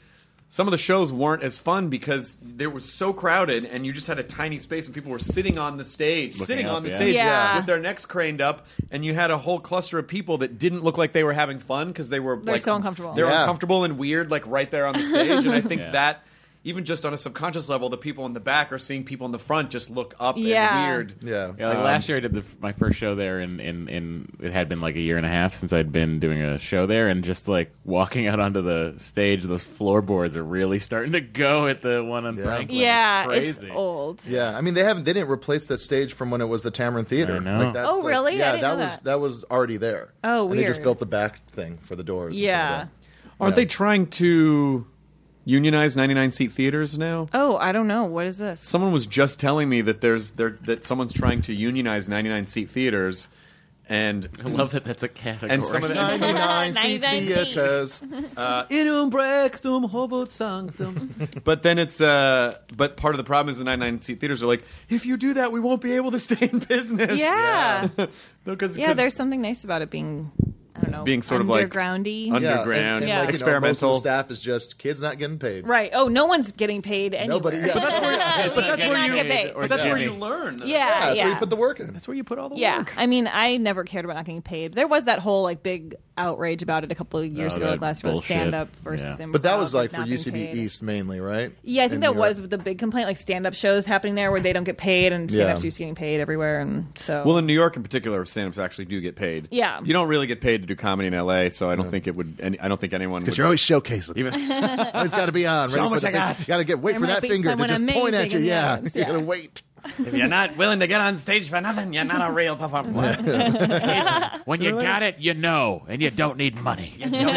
some of the shows weren't as fun because they were so crowded and you just had a tiny space and people were sitting on the stage, Looking sitting up, on the yeah. stage Yeah. with their necks craned up, and you had a whole cluster of people that didn't look like they were having fun because they were They're like, so uncomfortable. They were Yeah. uncomfortable and weird, like right there on the stage. And I think Yeah. that even just on a subconscious level, the people in the back are seeing people in the front just look up Yeah. and weird. Yeah. Yeah, like Um, last year I did the, my first show there, in, in, in it had been like a year and a half since I'd been doing a show there, and just like walking out onto the stage, those floorboards are really starting to go at the one on Yeah. Franklin. Yeah, it's, it's crazy. old. Yeah, I mean they haven't they didn't replace that stage from when it was the Tamarind Theater. I know. Like, that's Oh, like- really? I Yeah, didn't that know was that. that was already there. Oh, And they just weird. built the back thing for the doors. and stuff Yeah. like Aren't Yeah. they trying to unionize ninety-nine seat theaters now? Oh, I don't know. What is this? Someone was just telling me that there's there that someum's trying to unionize ninety-nine seat theaters, and I love that that's a category. and some of the that. ninety-nine seat ninety-nine seat. theaters. uh, in umbrectum hovot sanctum. But then it's uh, but part of the problem is the ninety-nine seat theaters are like, if you do that, we won't be able to stay in business. Yeah. Because Yeah, there's something nice about it being, I don't know, Being sort of like undergroundy. un- Yeah, Underground, and, and Yeah. like, you know, experimental. most of the staff is just kids not getting paid. Right. Oh, no one's getting paid anywhere. Nobody. Yeah. But that's where, but that's Did where not you get paid. Or but that's where Jimmy. you learn. Yeah, Yeah, that's yeah. where you put the work in. That's where you put all the Yeah, work. I mean, I never cared about not getting paid. There was that whole like big outrage about it a couple of years Oh, ago, that like last year, bullshit. stand up versus Yeah. improv. But that was like for not being U C B paid. East mainly, right? Yeah, I think In that New was York. the big complaint, like stand up shows happening there where they don't get paid, and stand ups Yeah. used to getting paid everywhere, and so Well, in New York in particular, stand-ups actually do get paid. Yeah. You don't really get paid to do comedy in L A, so I don't think it would. Any, I don't think anyone. Because Would, you're always showcasing. even Always got to be on. Show ready how for much the I thing. got. You got to get wait There for might that be finger to someone just point at you. amazing in the Yeah, audience, you got to yeah. wait. if you're not willing to get on stage for nothing, you're not a real performer. when you got it, you know, and you don't need money.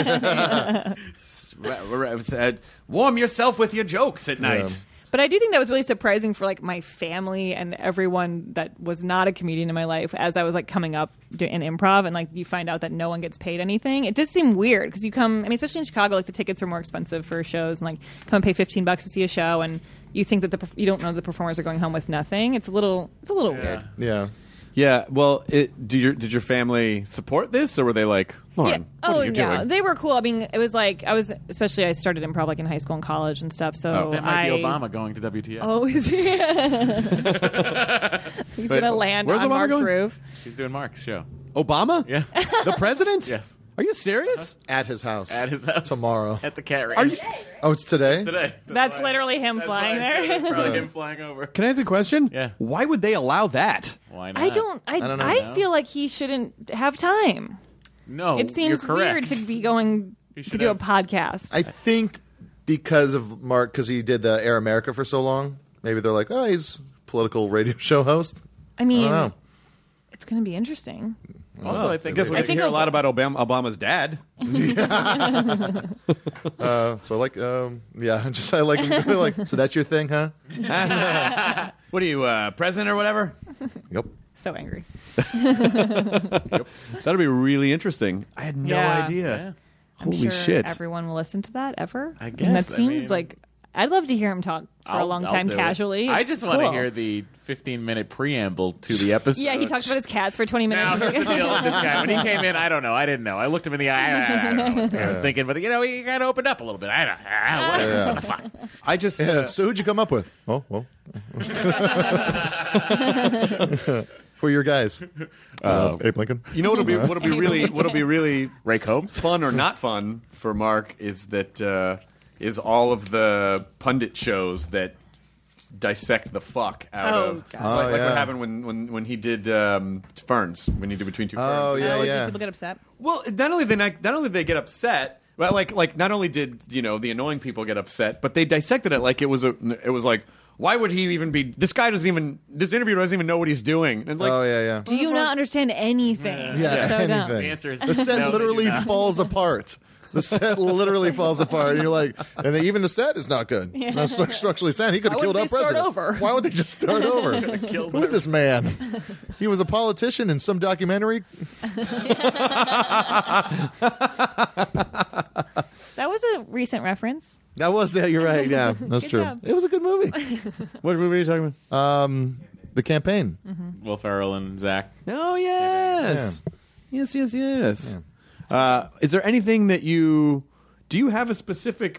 Uh, warm yourself with your jokes at night. But I do think that was really surprising for like my family and everyone that was not a comedian in my life as I was like coming up do- in improv, and like you find out that no one gets paid anything. It does seem weird because you come, I mean, especially in Chicago, like the tickets are more expensive for shows, and like come and pay fifteen bucks to see a show, and you think that the perf- you don't know the performers are going home with nothing. It's a little, it's a little weird. Yeah. Yeah. Well, it, do your, did your family support this, or were they like, Lauren, Yeah. what Oh are you no, doing? they were cool. I mean, it was like I was, especially I started improv like in high school and college and stuff. So Oh. That might I, be Obama going to W T F. Oh, is he? He's But gonna land where's on Obama Mark's going? roof. He's doing Mark's show. Obama? Yeah. The president? Yes. Are you serious? At his house. At his house. Tomorrow. At the cat ranch. Are you? Oh, it's today? Today. That's why- literally him that's flying why I said there. It's probably him flying over. Can I ask a question? Yeah. Why would they allow that? Why not? I don't. I, I, don't know. feel like he shouldn't have time. No, it seems you're correct. weird to be going He to should do have- a podcast. I think because of Mark, because he did the Air America for so long, maybe they're like, oh, he's a political radio show host. I mean, I don't know. it's going to be interesting. Also, I I think guess we I didn't think hear a Ob- lot about Obama, Obama's dad. Uh, so I like, um, yeah, just I like, him, like, so that's your thing, huh? What are you, uh, president or whatever? Yep. So angry. That'll be really interesting. I had no Yeah. idea. Yeah. I'm Holy sure shit. Everyone will listen to that ever. I And guess, that I seems mean- like I'd love to hear him talk for a I'll- long I'll time do it. casually. I It's just want to cool. hear the fifteen minute preamble to the episode. Yeah, he talks about his cats for twenty minutes. Now, here's the deal with this guy. When he came in, I don't know. I didn't know. I looked him in the eye. I, I, I don't know what I was thinking, but you know, he kind of opened up a little bit. I don't. Ah, what, Yeah. what the fuck? I just. Yeah, Uh, so who'd you come up with? Oh, well. Who are your guys? Uh, Abe Lincoln. you know what'll be what'll be really what'll be really Ray Combs. fun or not fun for Mark is that uh, is all of the pundit shows that dissect the fuck out Oh, of God. It's like, Oh, like yeah. what happened when, when, when he did um, Ferns when he did Between Two Ferns. Oh, yeah, Oh, yeah. do people get upset? Well, not only they not, not only they get upset, well, like like not only did you know the annoying people get upset, but they dissected it like it was a it was like why would he even be? This guy doesn't even this interviewer doesn't even know what he's doing. And like, Oh, yeah, yeah. Do you not understand anything? Yeah, so dumb. anything. The answer is The set no, they do literally not. falls apart. The set literally falls apart, and you're like, and even the set is not good. Not stru- structurally sound. He could have Why killed wouldn't our they start president. over? Why would they just start over? Who is this man? He was a politician in some documentary. That was a recent reference. That was that. You're right. Yeah, that's Good true. job. It was a good movie. what movie are you talking about? Um, the campaign. Will Ferrell and Zach. Oh yes, yes, yes, yes. Uh, is there anything that you do? You have a specific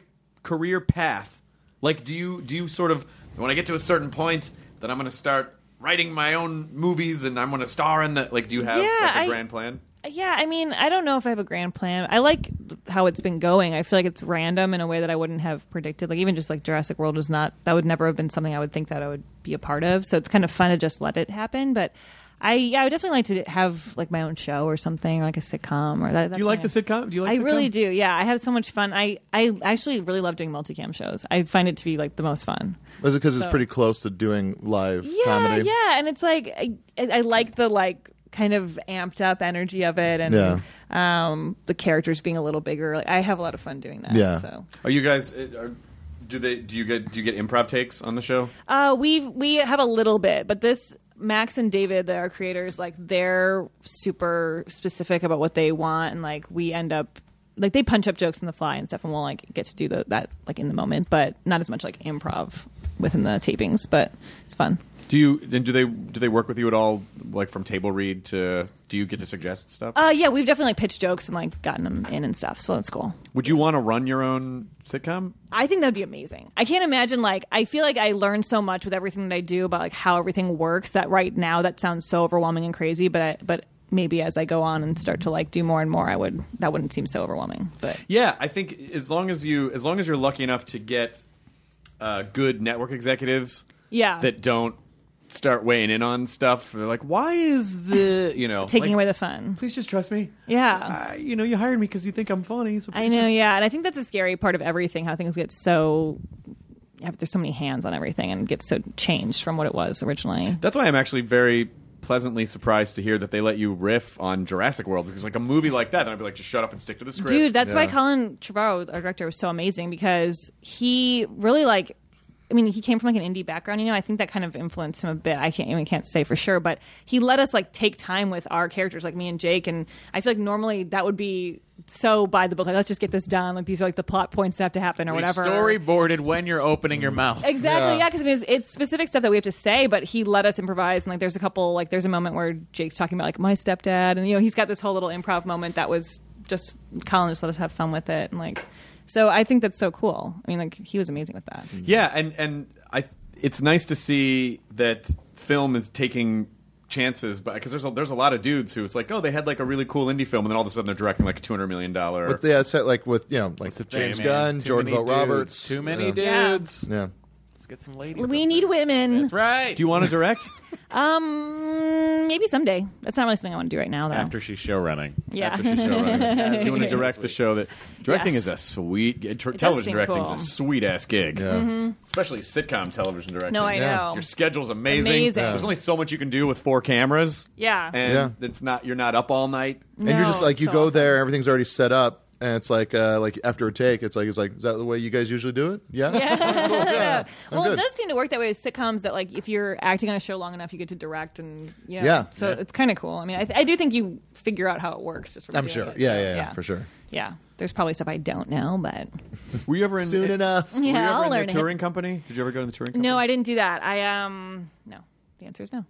career path? Like, do you do you sort of when I get to a certain point, then I'm going to start writing my own movies and I'm going to star in the like? Do you have Yeah, like a I- grand plan? Yeah, I mean, I don't know if I have a grand plan. I like how it's been going. I feel like it's random in a way that I wouldn't have predicted. Like even just like Jurassic World was not that would never have been something I would think that I would be a part of. So it's kind of fun to just let it happen. But I yeah, I would definitely like to have like my own show or something, or like a sitcom. Or that. Do you like the sitcom? Do you like? I sitcom? really do. Yeah, I have so much fun. I I actually really love doing multicam shows. I find it to be like the most fun. Was it because it's So- pretty close to doing live Yeah, comedy? yeah, and it's like I, I like the like kind of amped up energy of it, and Yeah. um, the characters being a little bigger. Like, I have a lot of fun doing that. Yeah. So Are you guys? uh, Are, do they? Do you get? Do you get improv takes on the show? uh, we we have a little bit, but this Max and David, our creators, like they're super specific about what they want, and like we end up. Like they punch up jokes on the fly and stuff, and we'll like get to do the, that like in the moment, but not as much like improv within the tapings. But it's fun. Do you? And do they? Do they work with you at all? Like from table read to? Do you get to suggest stuff? Uh, yeah, we've definitely like pitched jokes and like gotten them in and stuff, so it's cool. Would you want to run your own sitcom? I think that'd be amazing. I can't imagine like I feel like I learn so much with everything that I do about like how everything works that right now that sounds so overwhelming and crazy, but I, but maybe as I go on and start to like do more and more, I would that wouldn't seem so overwhelming. But Yeah, I think as long as you, as long as you're lucky enough to get uh, good network executives yeah, that don't start weighing in on stuff, they're like, why is the you know taking like, away the fun. Please just trust me. Yeah. Uh, you know, you hired me because you think I'm funny. So I please know, just- yeah, and I think that's a scary part of everything. How things get so yeah, there's so many hands on everything and gets so changed from what it was originally. That's why I'm actually very pleasantly surprised to hear that they let you riff on Jurassic World, because like a movie like that, then I'd be like, just shut up and stick to the script. Dude, that's why Yeah. Colin Trevorrow, our director, was so amazing because he really like. I mean, he came from like an indie background, you know. I think that kind of influenced him a bit. I can't even can't say for sure, but he let us like take time with our characters, like me and Jake. And I feel like normally that would be so by the book, like let's just get this done. Like these are like the plot points that have to happen or We whatever. storyboarded when you're opening your mouth. Exactly, Yeah. yeah, because I mean, it's, it's specific stuff that we have to say, but he let us improvise. And like, there's a couple, like, there's a moment where Jake's talking about like my stepdad, and you know, he's got this whole little improv moment that was just Colin just let us have fun with it, and like, so I think that's so cool. I mean, like, he was amazing with that. Yeah, and and I, it's nice to see that film is taking chances, but because there's a, there's a lot of dudes who it's like, oh, they had like a really cool indie film, and then all of a sudden they're directing like a two hundred million dollar. With yeah, it's like with you know like What's the James thing, Gunn, man? Too Jordan many Vogt Roberts. dudes. Too many Yeah. dudes. Yeah. Let's get some ladies. We up need there. women. That's right. Do you want to direct? Um, maybe someday. That's not really something I want to do right now, though. After she's show running. yeah. After she's showrunning. Do you want to direct the show that directing Yes. is a sweet t- does television seem directing cool. is a sweet ass gig. Yeah. Especially sitcom television directing. No, I Yeah. know. Your schedule's amazing. amazing. There's only so much you can do with four cameras. Yeah. And Yeah. it's not you're not up all night. And you're No, just like it's you so go awesome. there, everything's already set up, and it's like uh, like after a take, it's like it's like is that the way you guys usually do it? Yeah. Yeah. Cool, yeah. I'm Well, it good. does seem to work that way with sitcoms. That like if you're acting on a show long enough, you get to direct, and you know, Yeah. So it's kind of cool. I mean, I, th- I do think you figure out how it works just from I'm doing sure. it, Yeah, so, yeah, yeah, for sure. Yeah, there's probably stuff I don't know, but Were you ever in Soon enough. Were you yeah, ever I'll in learn the it. touring company? Did you ever go to the touring company? No, I didn't do that. I um no. The answer is no.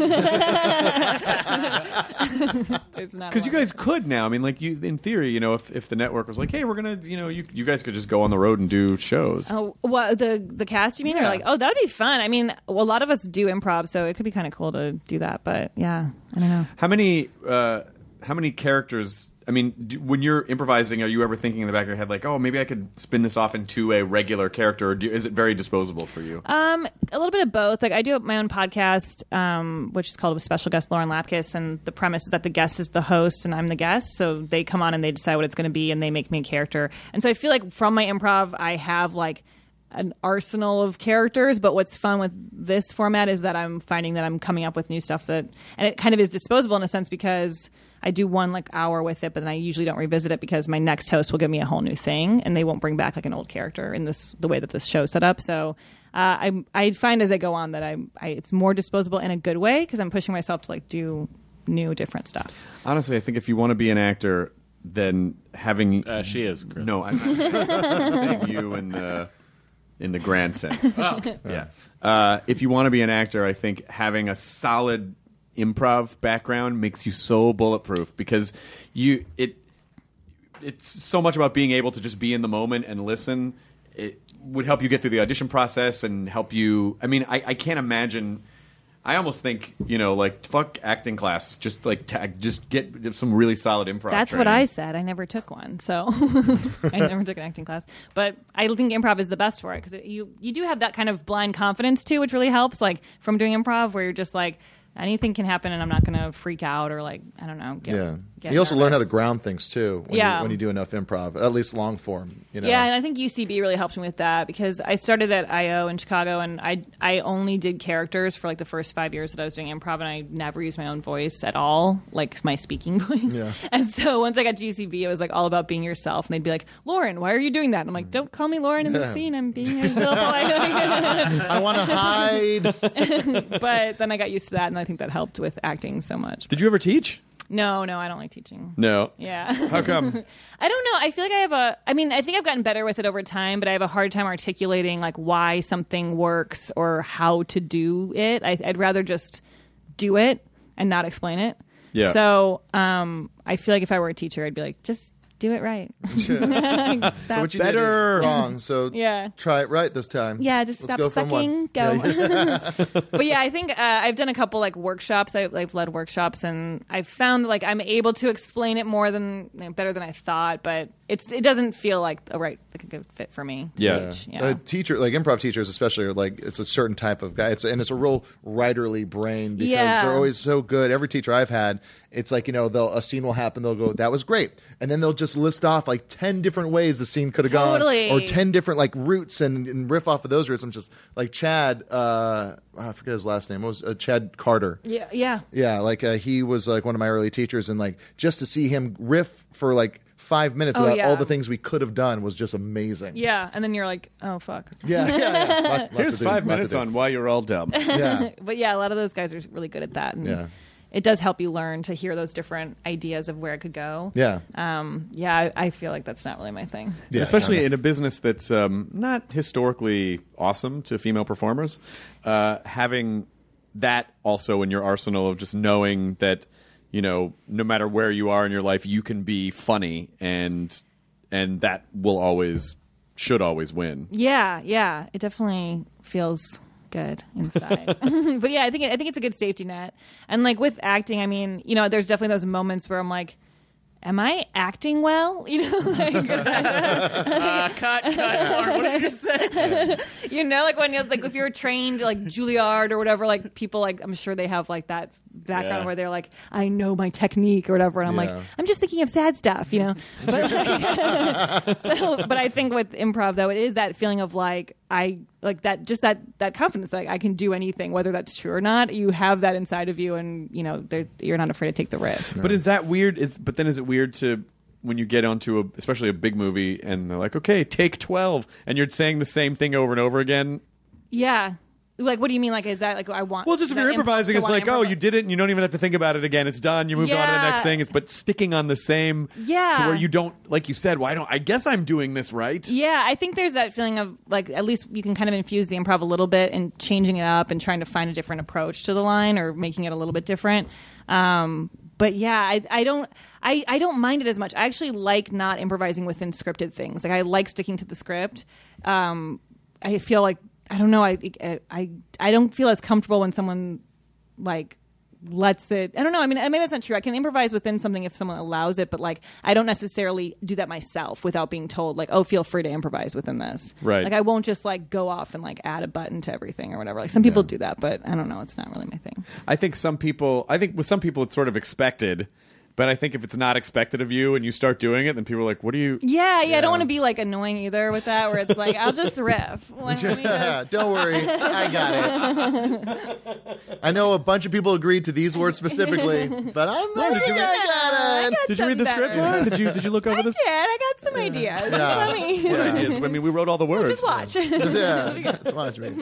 There's not. Because you guys could now. I mean, like you, in theory, you know, if, if the network was like, "Hey, we're gonna," you know, you you guys could just go on the road and do shows. Oh, what the the cast? You mean? Or Yeah. like, oh, that'd be fun. I mean, a lot of us do improv, so it could be kind of cool to do that. But yeah, I don't know. How many uh, how many characters? I mean, do, when you're improvising, are you ever thinking in the back of your head like, "Oh, maybe I could spin this off into a regular character"? Or do, is it very disposable for you? Um, a little bit of both. Like I do my own podcast, um, which is called with special guest Lauren Lapkus, and the premise is that the guest is the host and I'm the guest. So they come on and they decide what it's going to be, and they make me a character. And so I feel like from my improv, I have like an arsenal of characters. But what's fun with this format is that I'm finding that I'm coming up with new stuff that, and it kind of is disposable in a sense because I do one like hour with it, but then I usually don't revisit it because my next host will give me a whole new thing, and they won't bring back like an old character in this the way that this show's set up. So uh, I I find as I go on that I, I it's more disposable in a good way because I'm pushing myself to like do new different stuff. Honestly, I think if you want to be an actor, then having Uh, she is. Chris. no, I'm not saying you in the in the grand sense. Oh. Yeah. Uh, if you want to be an actor, I think having a solid improv background makes you so bulletproof because you it it's so much about being able to just be in the moment and listen. it would help you get through the audition process and help you. I mean, I, I can't imagine. I almost think, you know, like, fuck acting class. Just, like, tag, just get some really solid improv That's training. what I said. I never took one, so I never took an acting class. But I think improv is the best for it because you you do have that kind of blind confidence too, which really helps. Like from doing improv, where you're just like, anything can happen, and I'm not going to freak out or like I don't know. Get, yeah, get you also nervous. learn how to ground things too. When Yeah. you, when you do enough improv, at least long form. You know? Yeah, and I think U C B really helped me with that because I started at I O in Chicago, and I I only did characters for like the first five years that I was doing improv, and I never used my own voice at all, like my speaking voice. Yeah. And so once I got to U C B, it was like all about being yourself, and they'd be like, "Lauren, why are you doing that?" And I'm like, "Don't call me Lauren in the Yeah. scene. I'm being a little boy." I want to hide. But then I got used to that, and I think that helped with acting so much. Did you ever teach? No, no, I don't like teaching. No. Yeah. How come? I don't know. I feel like I have a. I mean, I think I've gotten better with it over time, but I have a hard time articulating like why something works or how to do it. I, I'd rather just do it and not explain it. Yeah. So um, I feel like if I were a teacher, I'd be like, just do it right. Stop. So what you Better. did is wrong. So Yeah. try it right this time. Yeah, just Let's stop go from sucking. one. Go. Yeah, yeah. But yeah, I think uh, I've done a couple like workshops. I, I've led workshops, and I've found that like I'm able to explain it more than you know, better than I thought. But it's it doesn't feel like a right like a good fit for me. To Yeah. teach. Yeah. A teacher, like improv teachers, especially, are like it's a certain type of guy. It's and it's a real writerly brain because Yeah. they're always so good. Every teacher I've had, it's like you know, they'll a scene will happen. They'll go, "That was great," and then they'll just list off like ten different ways the scene could have Totally. gone, or ten different like routes, and, and riff off of those routes. I'm just like Chad. Uh, I forget his last name. What was uh, Chad Carter? yeah. Yeah. Yeah, like uh, he was like one of my early teachers, and like just to see him riff for like five minutes Oh, about yeah. all the things we could have done was just amazing. Yeah, and then you're like, oh fuck. yeah, yeah. yeah. Lot- lot Here's to do, five lot to minutes do. on why you're all dumb. Yeah, But yeah, a lot of those guys are really good at that, and Yeah. it does help you learn to hear those different ideas of where it could go. yeah. Um, yeah, I, I feel like that's not really my thing. Yeah, Especially yeah. in a business that's um, not historically awesome to female performers. Uh, having that also in your arsenal of just knowing that, you know, no matter where you are in your life, you can be funny, and and that will always, should always win. Yeah, yeah, it definitely feels good inside. But yeah, I think it, I think it's a good safety net. And like with acting, I mean, you know, there's definitely those moments where I'm like, am I acting well? You know, like, Uh, cut, cut. Lauren, what did you just say? you know, like when you're like if you're trained like Juilliard or whatever, like people like I'm sure they have like that background Yeah. where they're like, I know my technique or whatever, and I'm Yeah. like, I'm just thinking of sad stuff, you know. But like, so, but I think with improv though, it is that feeling of like I like that just that that confidence, like I can do anything, whether that's true or not. You have that inside of you, and you know they're- you're not afraid to take the risk. But is that weird? Is but then is it weird to when you get onto a, especially a big movie, and they're like, okay, take twelve, and you're saying the same thing over and over again? Yeah. Like, what do you mean? Like, is that like I want? Well, just if that you're impulse improvising, to it's wanna like, oh, improvise? you did it, and you don't even have to think about it again. It's done. You moved on to the Yeah. next thing. It's but sticking on the same, Yeah. to where you don't, like you said, why don't I guess I'm doing this right? Yeah, I think there's that feeling of like at least you can kind of infuse the improv a little bit and changing it up and trying to find a different approach to the line or making it a little bit different. Um, but yeah, I, I don't I, I don't mind it as much. I actually like not improvising within scripted things. Like I like sticking to the script. Um, I feel like I don't know. I I I don't feel as comfortable when someone like lets it. I don't know. I mean, maybe that's not true. I can improvise within something if someone allows it, but like I don't necessarily do that myself without being told like, oh, feel free to improvise within this. Right. Like I won't just like go off and like add a button to everything or whatever. Like some people do that, but I don't know. It's not really my thing. I think some people, I think with some people it's sort of expected, but I think if it's not expected of you and you start doing it, then people are like, what do you? Yeah, yeah. I Yeah. don't want to be like annoying either with that, where it's like I'll just riff. Like, let me just- Don't worry, I got it. I know a bunch of people agreed to these words specifically, but I'm Lauren, I did you- think I got it. Did you read the something script, better. Lauren? Did you did you look over I this? did. I got some ideas. Just Yeah. let me What ideas? I mean, we wrote all the words. just watch. Yeah, just watch me.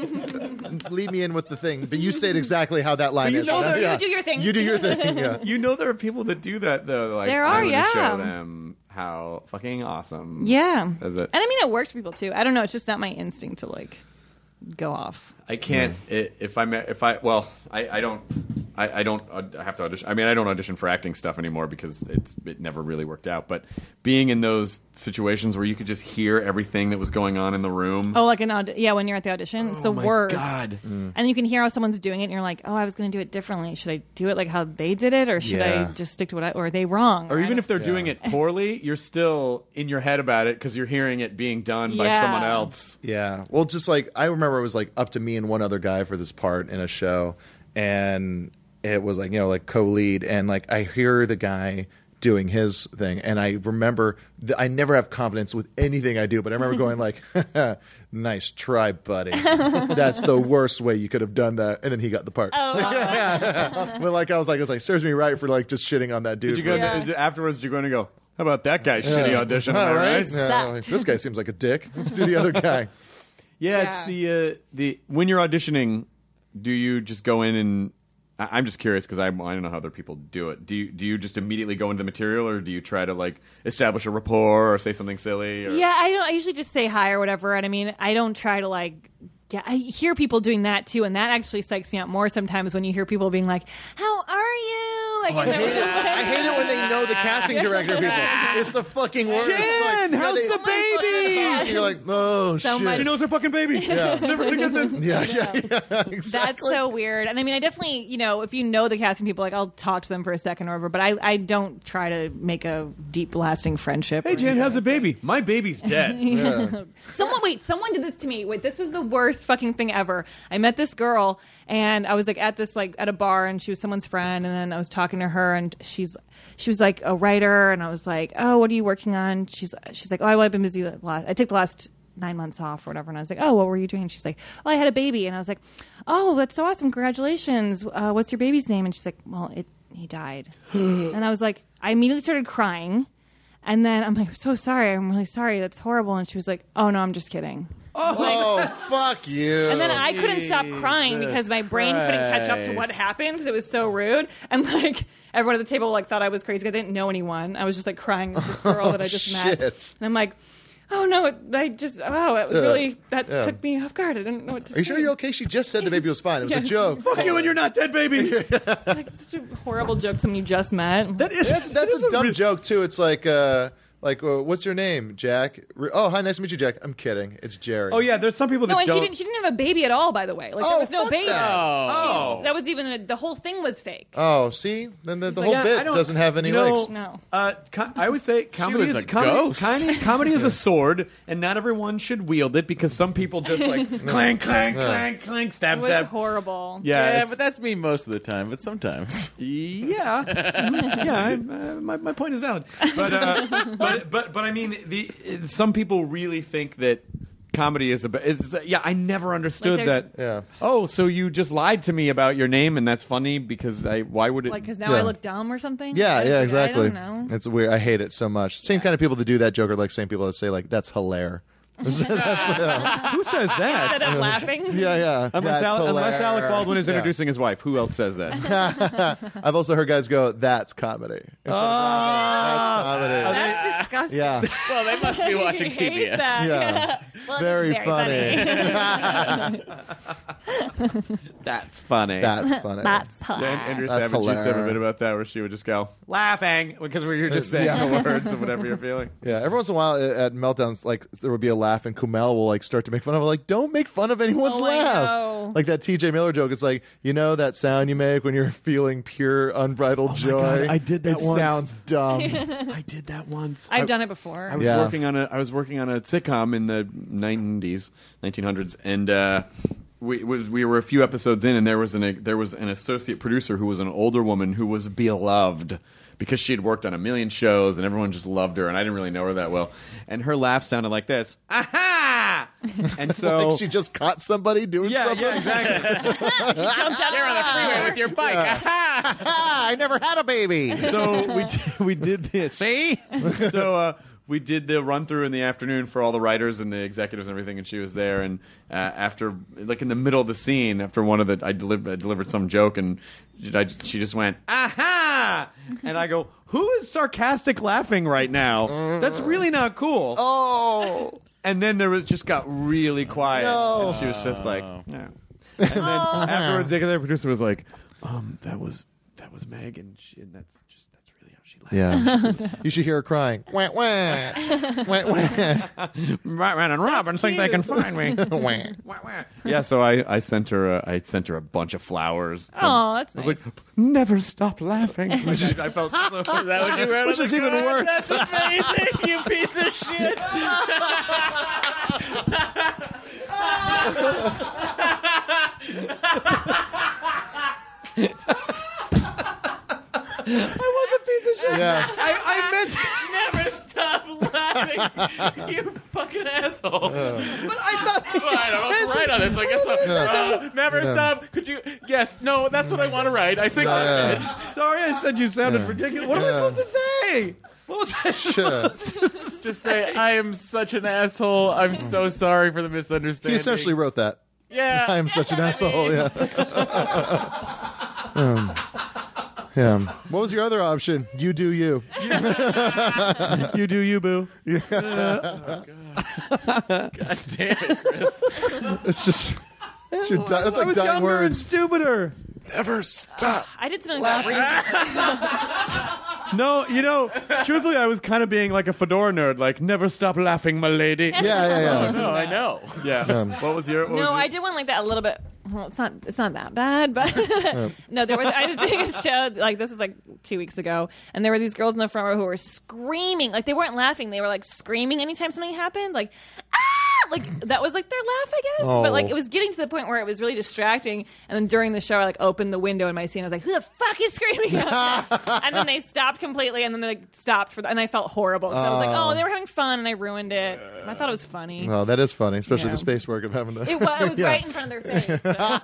Lead me in with the thing, but you say it exactly how that line you is. know that- Yeah. You do your thing. You do your thing. Yeah. You know there are people that do that though. Like, There I'm are, gonna yeah. show them how fucking awesome. Yeah. Is it? And I mean, it works for people too. I don't know. It's just not my instinct to like go off. I can't i if I if I well I, I don't I, I don't I have to audition. I mean, I don't audition for acting stuff anymore because it's it never really worked out. But being in those situations where you could just hear everything that was going on in the room. Oh, like an aud- yeah, when you're at the audition, it's Oh the my worst. God. Mm. And you can hear how someone's doing it, and you're like, oh, I was going to do it differently. Should I do it like how they did it, or should Yeah. I just stick to what I? Or are they wrong? Or I even don't- if they're doing it poorly, you're still in your head about it because you're hearing it being done by Yeah. someone else. Yeah. Well, just like I remember it was like up to me and one other guy for this part in a show, and it was like, you know, like co-lead, and like I hear the guy doing his thing, and I remember th- I never have confidence with anything I do, but I remember going like, nice try, buddy. That's the worst way you could have done that. And then he got the part. Oh, wow. But like I was like, I was like, serves me right for like just shitting on that dude. Did you go Yeah. afterwards? Did you go in and go, how about that guy's shitty audition? Am I All right? Yeah, Sucked. like, this guy seems like a dick. Let's do the other guy. Yeah, it's Yeah. the uh, the when you're auditioning, do you just go in and I- I'm just curious because I I don't know how other people do it. Do you do you just immediately go into the material, or do you try to like establish a rapport or say something silly? Or... Yeah, I don't. I usually just say hi or whatever, and I mean, I don't try to like. Yeah, I hear people doing that too, and that actually psychs me out more sometimes when you hear people being like, "How are you?" Like, I hate, it. I hate it when they know the casting director people. It's the fucking worst. Jen, Like, how's they- the baby? And you're like, oh So shit. much- She knows her fucking baby. Yeah. Never gonna get this. Yeah, yeah, yeah, exactly. That's so weird. And I mean, I definitely, you know, if you know the casting people, like I'll talk to them for a second or whatever, but I, I don't try to make a deep, lasting friendship. Hey, Jen, how's the baby? My baby's dead. Yeah. Someone, wait, someone did this to me. Wait, this was the worst fucking thing ever. I met this girl, and I was like at this like at a bar, and she was someone's friend, and then I was talking to her, and she's she was like a writer, and I was like, oh, what are you working on? She's she's like, oh, I've been busy. The last, I took the last nine months off or whatever, and I was like, oh, what were you doing? And she's like, oh, I had a baby, and I was like, oh, that's so awesome, congratulations. Uh, what's your baby's name? And she's like, well, it he died, and I was like, I immediately started crying. And then I'm like, I'm so sorry. I'm really sorry. That's horrible. And she was like, oh, no, I'm just kidding. Oh, fuck you. And then I couldn't stop crying Jesus because my brain couldn't catch up to what Christ. happened because it was so rude. And like everyone at the table like thought I was crazy because I didn't know anyone. I was just like crying with this girl that I just met. shit. And I'm like, oh no, it, I just oh, it was Yeah. really that Yeah. took me off guard. I didn't know what to Are you say. sure you're okay? She just said the baby was fine. It was a Yeah. joke. Fuck you and you're not dead, baby. It's like such a horrible joke to someone you just met. That is That's, that's that is a dumb real- joke, too. It's like, uh, like, uh, what's your name, Jack? Re- Oh, hi, nice to meet you, Jack. I'm kidding. It's Jerry. Oh yeah, there's some people that No, and don't. she didn't. She didn't have a baby at all. By the way, like there Oh, was no fuck baby. that. oh, That was even a, the whole thing was fake. Oh, see? Then the, the like- whole Yeah, I bit don't- doesn't have any you know, legs. No. Uh, co- I would say comedy was is a comedy, ghost. comedy, comedy is a sword, and not everyone should wield it because some people just like clank, clank, clank, clank, It stab, was stab. horrible. Yeah, Yeah, it's- but that's me most of the time. But sometimes. yeah, yeah. I, uh, my my point is valid, but uh, but but but I mean, the some people really think that comedy is about. Is, yeah, I never understood Like that. there's- Yeah. Oh, so you just lied to me about your name, and that's funny because I. Why would it? Like because now Yeah. I look dumb or something. Yeah, I- yeah, I exactly. don't know. It's weird. I hate it so much. Same kind of people that do that joke are like same people that say like that's hilarious. That's, uh, Who says that? Instead of laughing. yeah, yeah. Unless, That's Al- unless Alec hilarious. Baldwin is Yeah. introducing his wife, who else says that? I've also heard guys go, "That's comedy." Instead of laughing, That's comedy. That's disgusting. Yeah, Well, they must be watching I T B hate S. that. yeah. Well, it's Very, very funny. That's funny. That's funny. That's And hilarious. Andrew That's Savage used to have a hilarious. bit about that where she would just go laughing because we were just saying Yeah. the words of whatever you're feeling. Yeah, every once in a while uh, at meltdowns, like there would be a laugh, and Kumail will like start to make fun of it. Like, don't make fun of anyone's Oh, I laugh. know. Like that T J Miller joke. It's like, you know that sound you make when you're feeling pure unbridled joy. God, I did that It once. sounds dumb. I did that once. I've I, done it before. I was Yeah. working on a I was working on a sitcom in the nineties, nineteen hundreds, and uh, we was, we were a few episodes in, and there was an there was an associate producer who was an older woman who was beloved because she had worked on a million shows, and everyone just loved her, and I didn't really know her that well, and her laugh sounded like this, aha, and so Like she just caught somebody doing yeah, something. yeah, exactly. She jumped out You're on the freeway with your bike. Aha! Ah, I never had a baby. So we d- we did this. See, so uh, we did the run through in the afternoon for all the writers and the executives and everything, and she was there. And uh, after, like in the middle of the scene, after one of the, I delivered I delivered some joke, and I, she just went aha, and I go, who is sarcastic laughing right now? That's really not cool. Oh. And then there was just got really quiet, No. and she was just like, yeah. And then afterwards, the executive producer was like, Um, that was that was Meg, and, she, and that's just that's really how she laughed. Yeah, you should hear her crying. Wah, wah. Wah, wah. Batman and Robin think they can find me. Wah. Yeah, so I, I sent her a, I sent her a bunch of flowers. Oh, that's I was nice. like, never stop laughing. Which I, I felt so. Is that what you wrote? Which on is the even card? worse. That's amazing, you piece of shit. I was a piece of shit. Yeah. I, I meant. Never stop laughing, you fucking asshole. But I thought. Well, I don't know what to write on this. I guess I'll, uh, never Yeah. stop. Could you? Yes. No. That's what I want to write. I think. Yeah. Sorry, I said you sounded Yeah. ridiculous. What am I Yeah. supposed to say? What was I Sure. Just say I am such an asshole. I'm so sorry for the He misunderstanding. essentially wrote that. Yeah. I am such an asshole. Yeah. um, yeah. What was your other option? You do you. You do you, boo. God damn it, Chris. It's just. It's, your di- it's I like was dying younger and words. stupider. Never stop. I did something like that. No, you know, truthfully, I was kind of being like a Fedora nerd, like never stop laughing, my lady. Yeah, yeah, yeah. No, I know. Yeah. Um, what was your? What was No, your- I did one like that a little bit. Well, it's not. It's not that bad, but no, there was. I was doing a show like this was like two weeks ago, and there were these girls in the front row who were screaming. Like they weren't laughing; they were like screaming anytime something happened. Like ah, like that was like their laugh, I guess. Oh. But like it was getting to the point where it was really distracting. And then during the show, I like opened the window in my scene. I was like, "Who the fuck is screaming?" out there? And then they stopped completely, and then they like, stopped for, the, and I felt horrible. So I was like, "Oh, they were having fun," and I ruined it. And I thought it was funny. Well, that is funny, especially Yeah. the space work of having to. It was, it was Yeah. right in front of their face. But,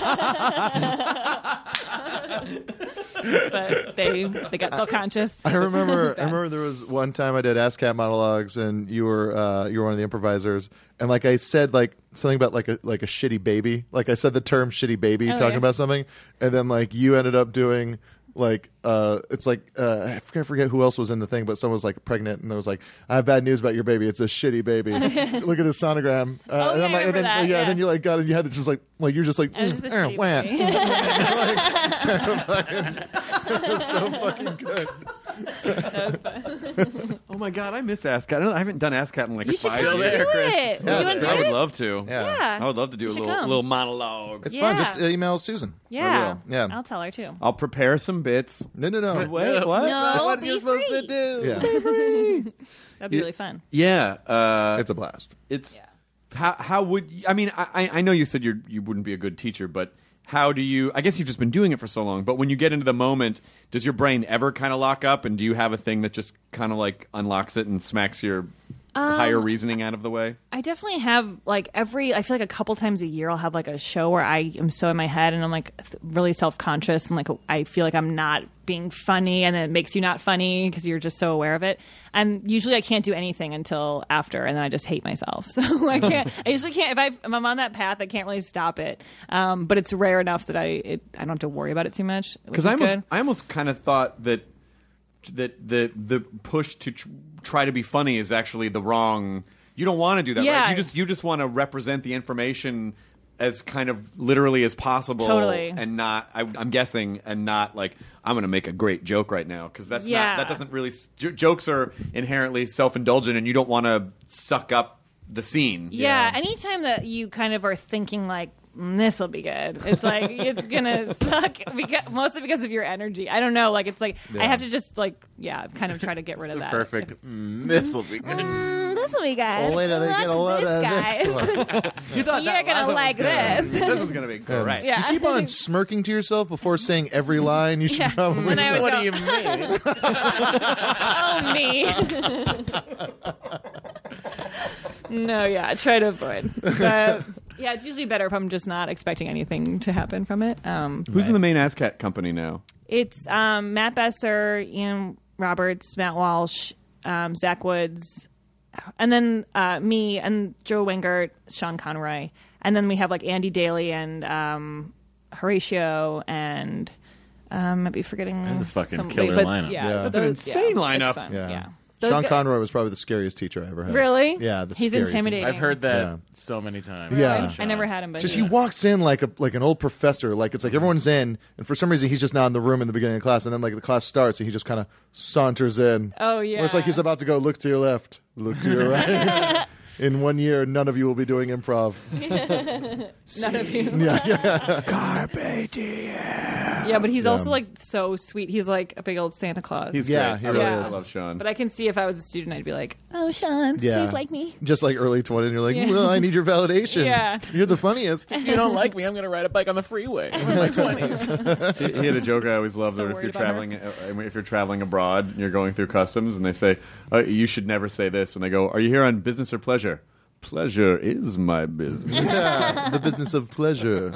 but they they got self conscious. I remember. I remember there was one time I did ASCAP monologues, and you were uh, you were one of the improvisers, and like I said, like something about like a like a shitty baby. Like I said the term "shitty baby" Oh, talking yeah. about something, and then like you ended up doing. Like uh, it's like uh, I forget, I forget who else was in the thing, but someone was like pregnant, and it was like, "I have bad news about your baby. It's a shitty baby. Look at the sonogram." Uh, Oh, and yeah, I'm I like, and remember then, that, yeah, and then yeah. you like got it. You had to just like like you're just like, I was just a "Mm, shitty wah." baby. It was so fucking good. That was fun. Oh my god, I miss ASCAT. I, don't, I haven't done ASCAT in like You should five come do years. there, Chris. it. Yeah, you it's want to I do would it? love to. Yeah. Yeah. I would love to do You a should little come. little monologue. It's Yeah. fun. Just email Susan. Yeah. Yeah. I'll tell her too. I'll prepare some bits. No, no, no. Wait, what? No, what are be you supposed free. to do? Yeah. That'd be really fun. Yeah. Uh, It's a blast. It's how how would you, I mean I I know you said you you wouldn't be a good teacher, but how do you? I guess you've just been doing it for so long. But when you get into the moment, does your brain ever kind of lock up? And do you have a thing that just kind of like unlocks it and smacks your higher reasoning out of the way? I definitely have like every. I feel like a couple times a year I'll have like a show where I am so in my head and I'm like th- really self conscious and like I feel like I'm not being funny and then it makes you not funny because you're just so aware of it. And usually I can't do anything until after, and then I just hate myself. So I can't. I usually can't. If, I've, if I'm on that path, I can't really stop it. Um, but it's rare enough that I it, I don't have to worry about it too much. Because I almost I almost kind of thought that that the the push to tr- try to be funny is actually the wrong. You don't want to do that, Yeah. right? You just you just want to represent the information as kind of literally as possible, Totally. and not. I, I'm guessing, and not like I'm going to make a great joke right now because that's Yeah. not that doesn't really. J- jokes are inherently self indulgent, and you don't want to suck up the scene. Yeah, anytime that you kind of are thinking like this will be good, it's like it's gonna suck because, mostly because of your energy. I don't know, like it's like I have to just like yeah, kind of try to get rid of The that. perfect. Mm, this will be good. Mm, this will be good. Oh, wait, they Watch get a lot this, of guys. this You thought You're that gonna last one was like good. this. This one's going to be great. Yeah. You keep on smirking to yourself before saying every line. You should Yeah. probably. And I always What go, do you mean? oh me. No, yeah, I try to avoid. But yeah, it's usually better if I'm just not expecting anything to happen from it. Um, Who's in the main ASCAT company now? It's um, Matt Besser, Ian Roberts, Matt Walsh, um, Zach Woods, and then uh, me and Joe Wingert, Sean Conroy, and then we have like Andy Daly and um, Horatio and um, might be forgetting. That's a fucking somebody, killer but, lineup. Yeah, Yeah. but That's an those- insane yeah, lineup. It's fun. Yeah. Yeah. Those Sean guys- Conroy was probably the scariest teacher I ever had. Really? Yeah, the He's scariest. intimidating. I've heard that Yeah. so many times. Yeah. I never had him, but Just he he walks in like a like an old professor. Like it's like everyone's in, and for some reason he's just not in the room in the beginning of class, and then like the class starts, and he just kind of saunters in. Oh, yeah. Where it's like he's about to go. Look to your left. Look to your right. In one year, none of you will be doing improv. None of you. yeah, yeah. Carpe diem. Yeah, but he's Yeah. also like so sweet. He's like a big old Santa Claus. He's Yeah, great. he I really really is. love Sean. But I can see if I was a student, I'd be like, "Oh, Sean, Yeah. please like me." Just like early twenty, and you're like, Yeah. well, I need your validation. Yeah. You're the funniest. If you don't like me, I'm going to ride a bike on the freeway. I'm in my twenties. he, he had a joke I always love So that if worried you're about her. traveling uh, if you're traveling abroad and you're going through customs and they say oh, you should never say this when they go, are you here on business or pleasure? Pleasure is my business. Yeah, the business of pleasure.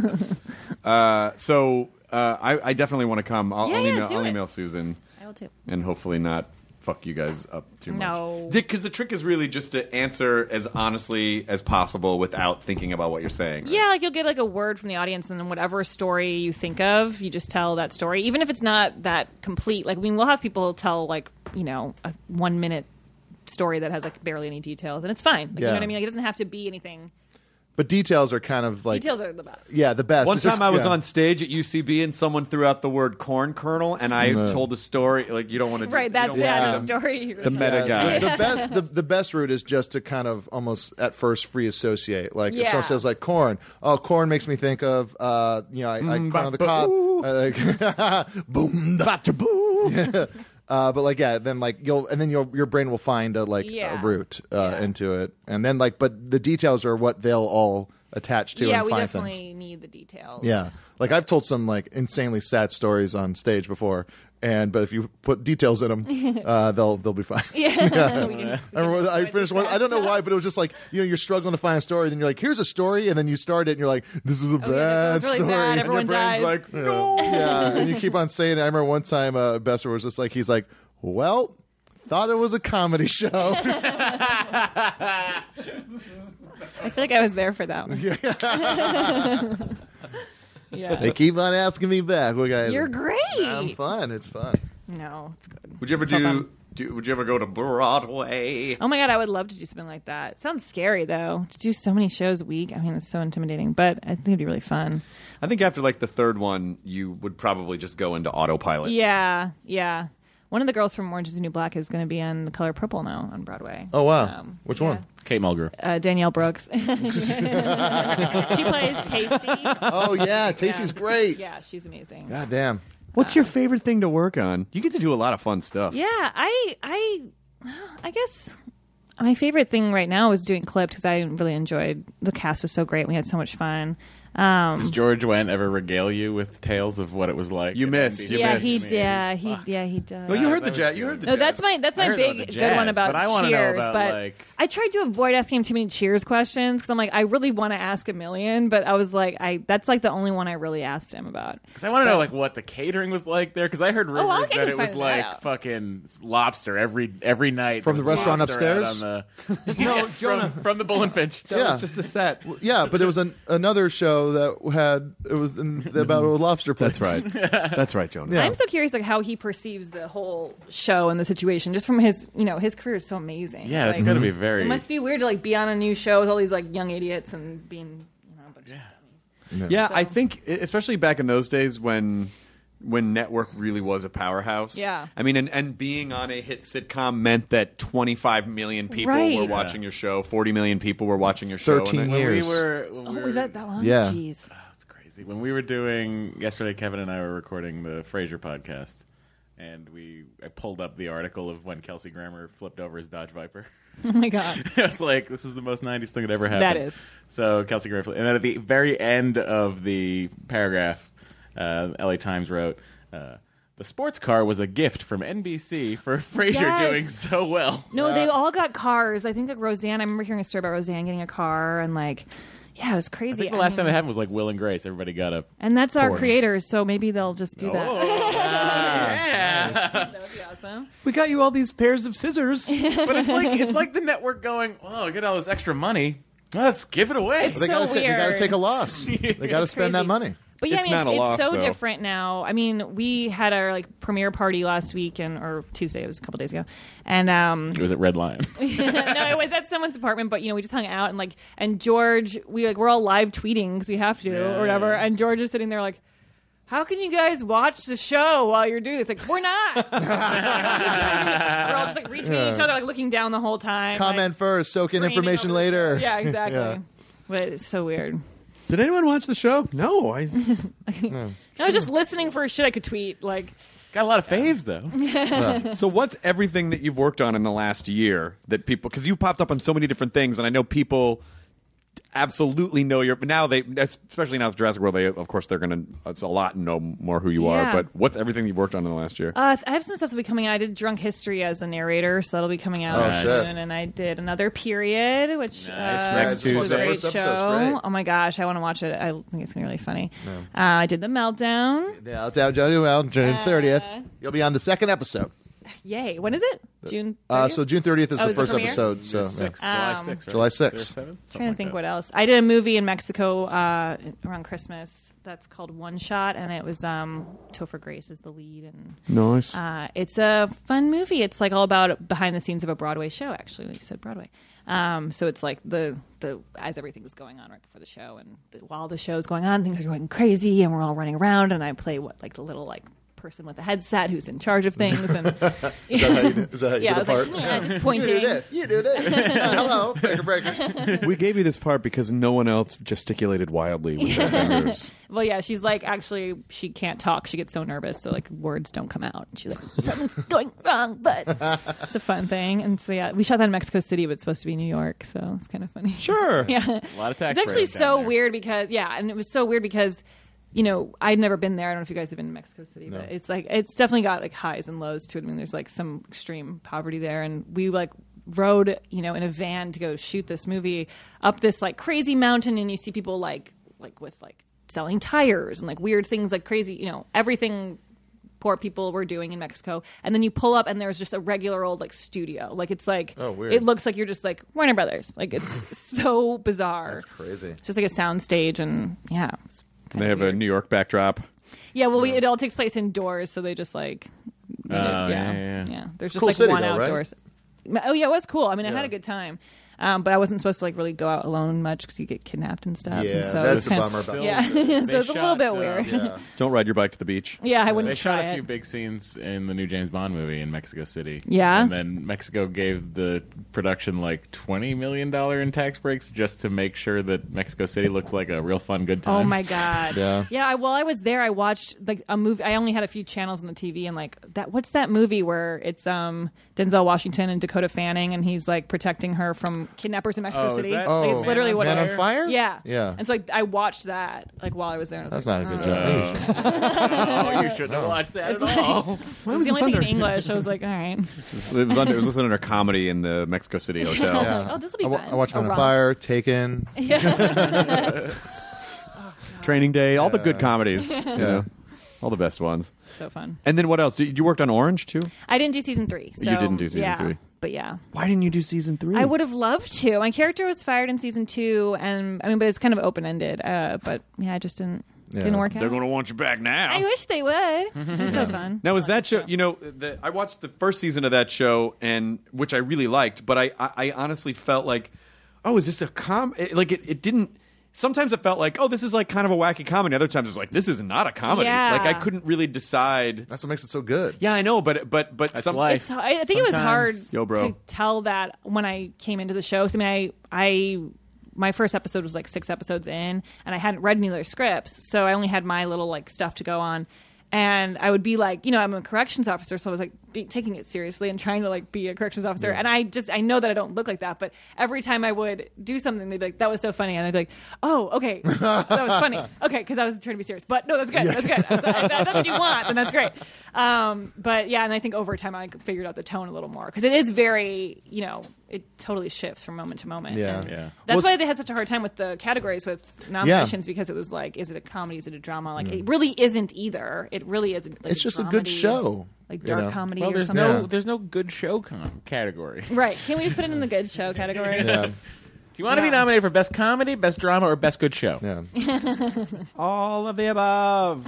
uh, so uh, I, I definitely want to come. I'll, Yeah, I'll, yeah, email, do I'll it. email Susan I will too. and hopefully not fuck you guys up too much. No. Because the trick is really just to answer as honestly as possible without thinking about what you're saying. Yeah, like you'll get like a word from the audience, and then whatever story you think of, you just tell that story, even if it's not that complete. Like, I mean, we'll have people tell like you know a one minute story that has like barely any details, and it's fine. Like, You Yeah. know what I mean? Like, it doesn't have to be anything. But details are kind of like Details are the best. yeah, the best. One It's time just- I was yeah. on stage at U C B and someone threw out the word corn kernel, and I No. told a story like you don't want to do, Right, you that's don't yeah, want the to- story. you're the gonna meta tell. guy. The best, the, the best route is just to kind of almost at first free associate. Like if Yeah. someone says like corn, oh, corn makes me think of uh, you know, I, I Mm, corn on the ba- cob, boo. uh, like, boom, da, da, boo. Yeah. Uh, but like yeah, then like you'll and then your your brain will find a like Yeah. a route uh, Yeah. into it, and then like but the details are what they'll all attach to Yeah, and we find definitely things. need the details. Yeah, like I've told some like insanely sad stories on stage before, and but if you put details in them, uh, they'll they'll be fine. Yeah. We can- I remember I finished one. I don't know why, but it was just like you know you're struggling to find a story. Then you're like, here's a story, and then you start it, and you're like, this is a Oh, yeah, bad that was really story. bad. And Everyone your brain's dies. like, no. Yeah, and you keep on saying it. I remember one time uh, Besser was just like, he's like, well, thought it was a comedy show. I feel like I was there for that one. Yeah. They keep on asking me back. What guys? You're great. I'm fun. It's fun. No, it's good. Would you ever It's all do, fun. do? Would you ever go to Broadway? Oh my god, I would love to do something like that. It sounds scary though. To do so many shows a week, I mean, it's so intimidating. But I think it'd be really fun. I think after like the third one, you would probably just go into autopilot. Yeah, yeah. One of the girls from Orange Is the New Black is going to be on The Color Purple now on Broadway. Oh wow. Um, Which yeah. one? Kate Mulgrew. Uh, Danielle Brooks. She plays Tasty. Oh yeah, Tasty's Yeah. great. Yeah, she's amazing. God damn. What's your favorite thing to work on? You get to do a lot of fun stuff. Yeah, I, I, I guess my favorite thing right now is doing Clipped because I really enjoyed the cast was so great. We had so much fun. Um, Does George Wendt ever regale you with tales of what it was like? You at missed. N B C? You yeah, missed. he, I mean, yeah, he's- he, fuck. yeah, he does. Well, you heard that the was jazz. You good. heard the No, jazz. that's my that's I my heard big about the good one jazz, about but I wanna know Cheers. about, but like- I tried to avoid asking him too many Cheers questions because I'm like, I really want to ask a million, but I was like, I that's like the only one I really asked him about. Because I want to know like what the catering was like there. Because I heard rumors Oh, I that can it was find that like out. fucking lobster every every night From There the was restaurant lobster out upstairs? On the, No, Yes, Jonah. from, from the Bull and Finch. That Yeah. was just a set. Yeah, but it was an, another show that had it was in, about a lobster place. That's right. That's right, Jonah. Yeah. I'm so curious like how he perceives the whole show and the situation just from his you know his career is so amazing. Yeah, like, it's gonna be very. It must be weird to like be on a new show with all these like young idiots and being you know a bunch of dummies. Yeah, So- I think especially back in those days when when network really was a powerhouse. Yeah. I mean, and, and being on a hit sitcom meant that twenty-five million people Right. were watching your show, forty million people were watching your show. thirteen and when years. we were. When Oh, we were was that that long? Yeah. Jeez. That's crazy. When we were doing yesterday, Kevin and I were recording the Frasier podcast, and we I pulled up the article of when Kelsey Grammer flipped over his Dodge Viper. Oh my god. I was like, "This is the most nineties thing that ever happened." That is. So Kelsey Grammer, and then at the very end of the paragraph, uh, L A Times wrote. Uh, The sports car was a gift from N B C for Frasier Yes. doing so well. No, they all got cars. I think like Roseanne. I remember hearing a story about Roseanne getting a car, and like, yeah, it was I crazy. think the last I time mean- it happened was like Will and Grace. Everybody got a. and that's our Porsche. creators, so maybe they'll just do that. Oh, yeah. That would be awesome. we got you all these pairs of scissors. But it's like it's like the network going, "Oh, get all this extra money. Let's give it away." It's They so gotta ta- they got to weird. take a loss. They got to It's spend that crazy. money. But yeah, It's I mean, not it's, a loss, it's so though. different now. I mean, we had our like premiere party last week and or Tuesday. It was a couple days ago, and um, It was at Red Lion. no, it was at someone's apartment. But you know, we just hung out and like, and George, we like we're all live tweeting because we have to Yeah, or whatever. yeah. And George is sitting there like, how can you guys watch the show while you're doing this? Like, we're not. we're all just like retweeting each other, like looking down the whole time. Comment like, first, soak in screaming information over the show. later. Yeah, exactly. Yeah. But it's so weird. Did anyone watch the show? No. I. I was just listening for shit I could tweet. Like, Got a lot of faves though. So what's everything that you've worked on in the last year that people, because you've popped up on so many different things, and I know people absolutely know your, but now they, especially now with Jurassic World, they, of course, they're going to, it's a lot know more who you Yeah. are, but what's everything you've worked on in the last year? Uh, I have some stuff that'll be coming out. I did Drunk History as a narrator, so that'll be coming out Oh, soon. shit. And I did Another Period, which Nice. uh, Next which was Tuesday. a great First show. episode's great. Oh my gosh, I want to watch it. I think it's gonna be really funny. Uh, I did The Meltdown. Yeah, I'll tell you, well, June thirtieth. Uh, You'll be on the second episode. Yay! When is it? June. Uh, thirtieth? so June thirtieth is Oh, the is the first premiere? episode. So yeah. Sixth, July Um, sixth, right? July Is there a sixth. seventh? trying Something to think like what that. else. I did a movie in Mexico uh, around Christmas that's called One Shot, and it was um, Topher Grace is the lead, and Nice. uh, it's a fun movie. It's like all about behind the scenes of a Broadway show. Actually, like you said, Broadway. Um, so it's like the the as everything was going on right before the show, and the, while the show's going on, things are going crazy, and we're all running around, and I play what like the little like person with the headset who's in charge of things, and Is that how you, is that how you yeah, I get was a like, part? yeah, just You pointing. do this. You do this. Hello. Breaker, breaker. We gave you this part because no one else gesticulated wildly with their fingers. Well, yeah, she's like, actually, she can't talk. She gets so nervous, so like words don't come out. And she's like, something's going wrong, but it's a fun thing. And so yeah, we shot that in Mexico City, but it's supposed to be New York, so it's kind of funny. Sure. Yeah, A lot of tax it's actually breaks down so there. weird because yeah, and it was so weird because you know I'd never been there. I don't know if you guys have been to Mexico City, but it's like it's definitely got like highs and lows to it. I mean, there's like some extreme poverty there, and we like rode you know in a van to go shoot this movie up this like crazy mountain, and you see people like like with like selling tires and like weird things like crazy you know everything poor people were doing in Mexico, and then you pull up and there's just a regular old like studio. Like it's like Oh, weird. it looks like you're just like Warner Brothers. Like it's so bizarre. That's crazy. It's just like a sound stage, and yeah, it's And kinda they have a weird. New York backdrop. yeah. Well, we, it all takes place indoors, so they just like made it- Oh, yeah, yeah, yeah, yeah. There's just Cool like city, one though, right? outdoors. Oh yeah, it was cool. I mean, I Yeah. had a good time. Um, but I wasn't supposed to like really go out alone much because you get kidnapped and stuff. Yeah, and so that's it's the kind bummer of, about yeah, it. so it's a little shot, bit uh, weird. Yeah. Don't ride your bike to the beach. Yeah, I They wouldn't shot try a it. few big scenes in the new James Bond movie in Mexico City. Yeah? And then Mexico gave the production like twenty million dollars in tax breaks just to make sure that Mexico City looks like a real fun, good time. Oh my god! Yeah. yeah. I, while I was there, I watched like a movie. I only had a few channels on the T V, and like that. What's that movie where it's um Denzel Washington and Dakota Fanning, and he's like protecting her from kidnappers in Mexico Oh, is City? that- Like, it's Oh, literally what. Man it- on Fire? Yeah, Yeah. And so like I watched that like while I was there. And I was That's like, not a good oh. job. Oh, you shouldn't have watched that It's at like, all. it was the only thing in English. I was like, all right. It was, under, it was listed under comedy in the Mexico City hotel. Yeah. Oh, this will be I, wa- fun. I watched Oh, Man on wrong. Fire, Taken. Training Day, all the good comedies. you know, all the best ones. So fun. And then what else? Did you worked on Orange too? I didn't do season three. So, You didn't do season yeah, three. but yeah. Why didn't you do season three? I would have loved to. My character was fired in season two, and I mean, but it's kind of open ended. Uh, but yeah, it just didn't Yeah. didn't work out. They're going to want you back now. I wish they would. It was so fun. Now, is that show? You know, the, I watched the first season of that show, and which I really liked, but I, I, I honestly felt like, oh, is this a com? It, like it, it didn't. Sometimes it felt like, oh, this is like kind of a wacky comedy. Other times it's like, this is not a comedy. Yeah. Like I couldn't really decide. That's what makes it so good. Yeah, I know, but but but That's some. life. It's, I I think it was hard Sometimes- Yo, bro. to tell that when I came into the show. 'Cause I mean, I I my first episode was like six episodes in, and I hadn't read any of their scripts, so I only had my little like stuff to go on. And I would be like, you know, I'm a corrections officer, so I was like be, taking it seriously and trying to like be a corrections officer. And I just, I know that I don't look like that, but every time I would do something, they'd be like, that was so funny. And I'd be like, oh, okay, that was funny. Okay, because I was trying to be serious. But no, that's good. That's good. If that- that's what you want, then that's great. Um, but yeah, and I think over time I figured out the tone a little more because it is very, you know, it totally shifts from moment to moment. Yeah. And Yeah. That's Well, why they had such a hard time with the categories with nominations because it was like, is it a comedy? Is it a drama? Like, it really isn't either. It really isn't. Like It's just a good dramedy, show, like you dark know? comedy Well, or there's something. no Yeah. there's no good show com- category. Right? Can we just put it in the good show category? Yeah. Do you want to Yeah. be nominated for best comedy, best drama, or best good show? Yeah. All of the above.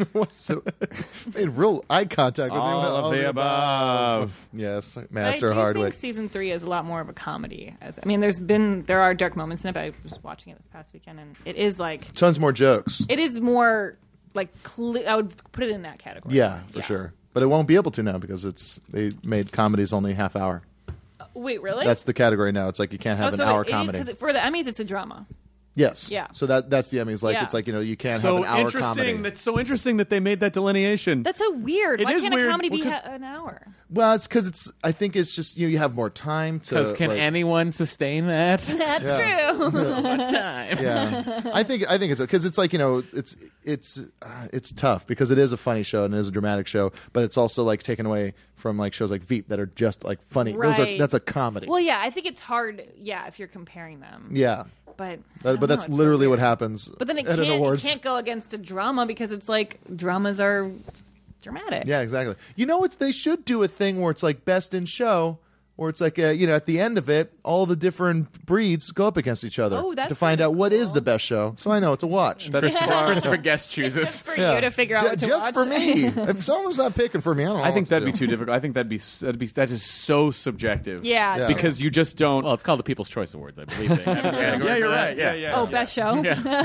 so, made real eye contact with All you. of the above. Yes, I Master do Hardwick. think season three is a lot more of a comedy. As I mean, there's been there are dark moments in it. But I was watching it this past weekend, and it is like Tons more jokes. it is more like cle I would put it in that category. Yeah, for sure. But it won't be able to now because it's they made comedies only half hour. Wait, really? That's the category now. It's like you can't have oh, an so hour it, it comedy. Because for the Emmys, it's a drama. Yes. Yeah. So that that's the Emmys. Like Yeah. it's like you know you can't so have an hour interesting. comedy. That's so interesting that they made that delineation. That's so weird. It Why is can't weird. a comedy be Well, ha- an hour? Well, it's because it's. I think it's just you know you have more time to. Because can like, anyone sustain that? That's Yeah. true. Much time. Yeah, I think I think it's because it's like you know it's it's uh, it's tough because it is a funny show and it is a dramatic show, but it's also like taken away from like shows like Veep that are just like funny. Those are Right. that's a comedy. Well, yeah, I think it's hard. Yeah, if you're comparing them. yeah, But I but, don't but know, that's it's so literally what weird. happens. But then it at can't, an it awards. can't go against a drama because it's like dramas are dramatic. Yeah, exactly. You know, it's they should do a thing where it's like best in show, where it's like uh, you know at the end of it, all the different breeds go up against each other Oh, that's to find pretty out what is cool. the best show. So I know it's a watch. That's Christopher Guest chooses. Just for you to figure out Ju- what to just watch. for me. If someone's not picking for me, I don't know. I think what that'd to be do. too difficult. I think that'd be that'd be that is so subjective. Yeah, Yeah. because you just don't. Well, it's called the People's Choice Awards, I believe. They have a category yeah, for you're that. right. Yeah, yeah. Oh, best show.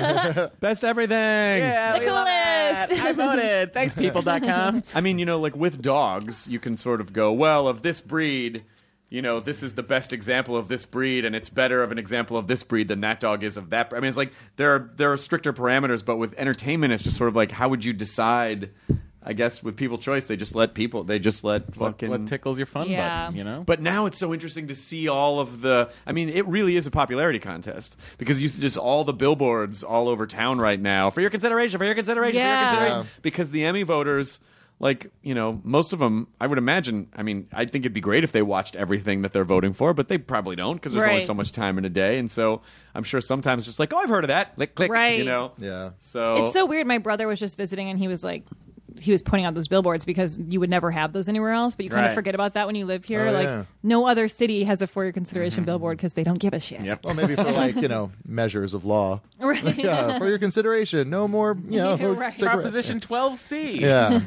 Best everything. Yeah, The we love coolest. that. I voted. Thanks, people dot com. I mean, you know, like with dogs, you can sort of go, well, of this breed, you know, this is the best example of this breed, and it's better of an example of this breed than that dog is of that. I mean, it's like there are there are stricter parameters, but with entertainment, it's just sort of like, how would you decide? I guess with People's Choice, they just let people, they just let What, fucking. what tickles your fun Yeah. button, you know? But now it's so interesting to see all of the. I mean, it really is a popularity contest because you see just all the billboards all over town right now for your consideration, for your consideration, Yeah. for your consideration. Because the Emmy voters, like, you know, most of them, I would imagine. I mean, I think it'd be great if they watched everything that they're voting for, but they probably don't because there's only Right. so much time in a day. And so I'm sure sometimes just like, oh, I've heard of that. Click, click. Right. You know? Yeah. So It's so weird. My brother was just visiting, and he was like, he was pointing out those billboards because you would never have those anywhere else, but you kind Right. of forget about that when you live here. Oh, like, yeah. no other city has a for your consideration billboard because they don't give a shit. Yep. Well, maybe for like you know measures of law. Right. Yeah, for your consideration, no more you know Yeah, right. cigarettes. Proposition twelve C. Yeah,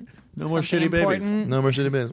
no more Something shitty babies. important. no more shitty biz.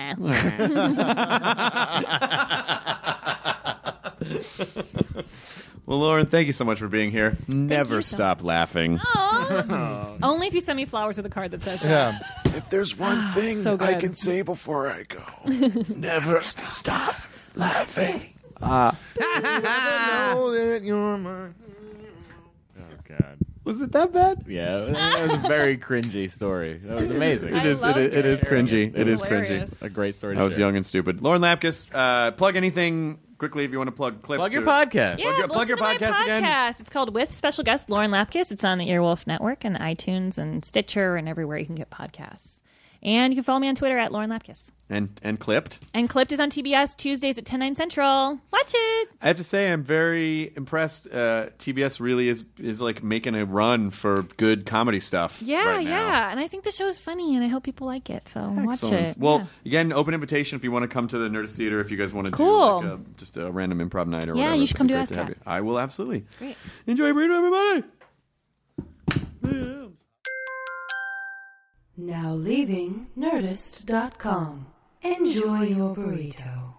Wah. Well, Lauren, thank you so much for being here. Never you so stop laughing. Aw. Only if you send me flowers with a card that says that. Yeah. If there's one thing So I good. can say before I go, never stop laughing. Ah. Know that you're mine. Oh, God. Was it that bad? Yeah, that was a very cringy story. That was amazing. I It is. It loved is, it is it. cringy. It is hilarious. cringy. A great story to I was share. young and stupid. Lauren Lapkus, uh, plug anything quickly if you want to plug clip. Plug your to- podcast. Yeah, Plug your- plug your listen to my podcast again. podcast. It's called With Special Guest Lauren Lapkus. It's on the Earwolf Network and iTunes and Stitcher and everywhere you can get podcasts. And you can follow me on Twitter at Lauren Lapkus. And and clipped. And Clipped is on T B S Tuesdays at ten, nine Central. Watch it. I have to say, I'm very impressed. Uh, T B S really is is like making a run for good comedy stuff. Yeah, right now. yeah. And I think the show is funny, and I hope people like it. So watch Excellent. it. Well, Yeah. again, open invitation if you want to come to the Nerdist Theater. If you guys want to Cool. do like a, just a random improv night or Yeah, whatever. you should it'd come be do great to have ASCAP. you. I will absolutely. Great. Enjoy your burrito, everybody. Now leaving Nerdist dot com. Enjoy your burrito.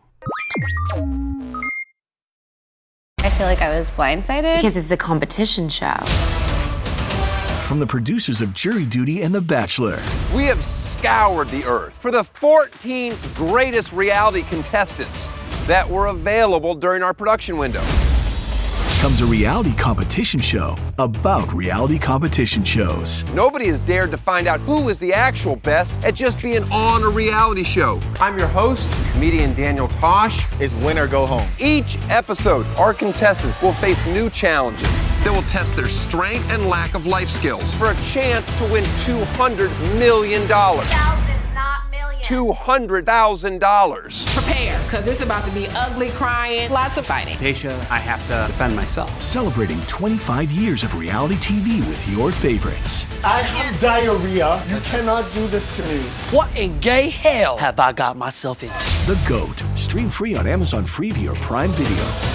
I feel like I was blindsided because it's a competition show. From the producers of Jury Duty and The Bachelor, We have scoured the earth for the fourteen greatest reality contestants that were available during our production window. comes a reality competition show about reality competition shows. Nobody has dared to find out who is the actual best at just being on a reality show. I'm your host, comedian Daniel Tosh. It's win or go home. Each episode, our contestants will face new challenges that will test their strength and lack of life skills for a chance to win two hundred million dollars. Thousands, not millions. two hundred thousand dollars. Prepare, because it's about to be ugly crying, lots of fighting. Tasha, I have to defend myself. Celebrating twenty-five years of reality T V with your favorites. I have diarrhea. You cannot do this to me. What in gay hell have I got myself into? The GOAT. Stream free on Amazon Freevee or Prime Video.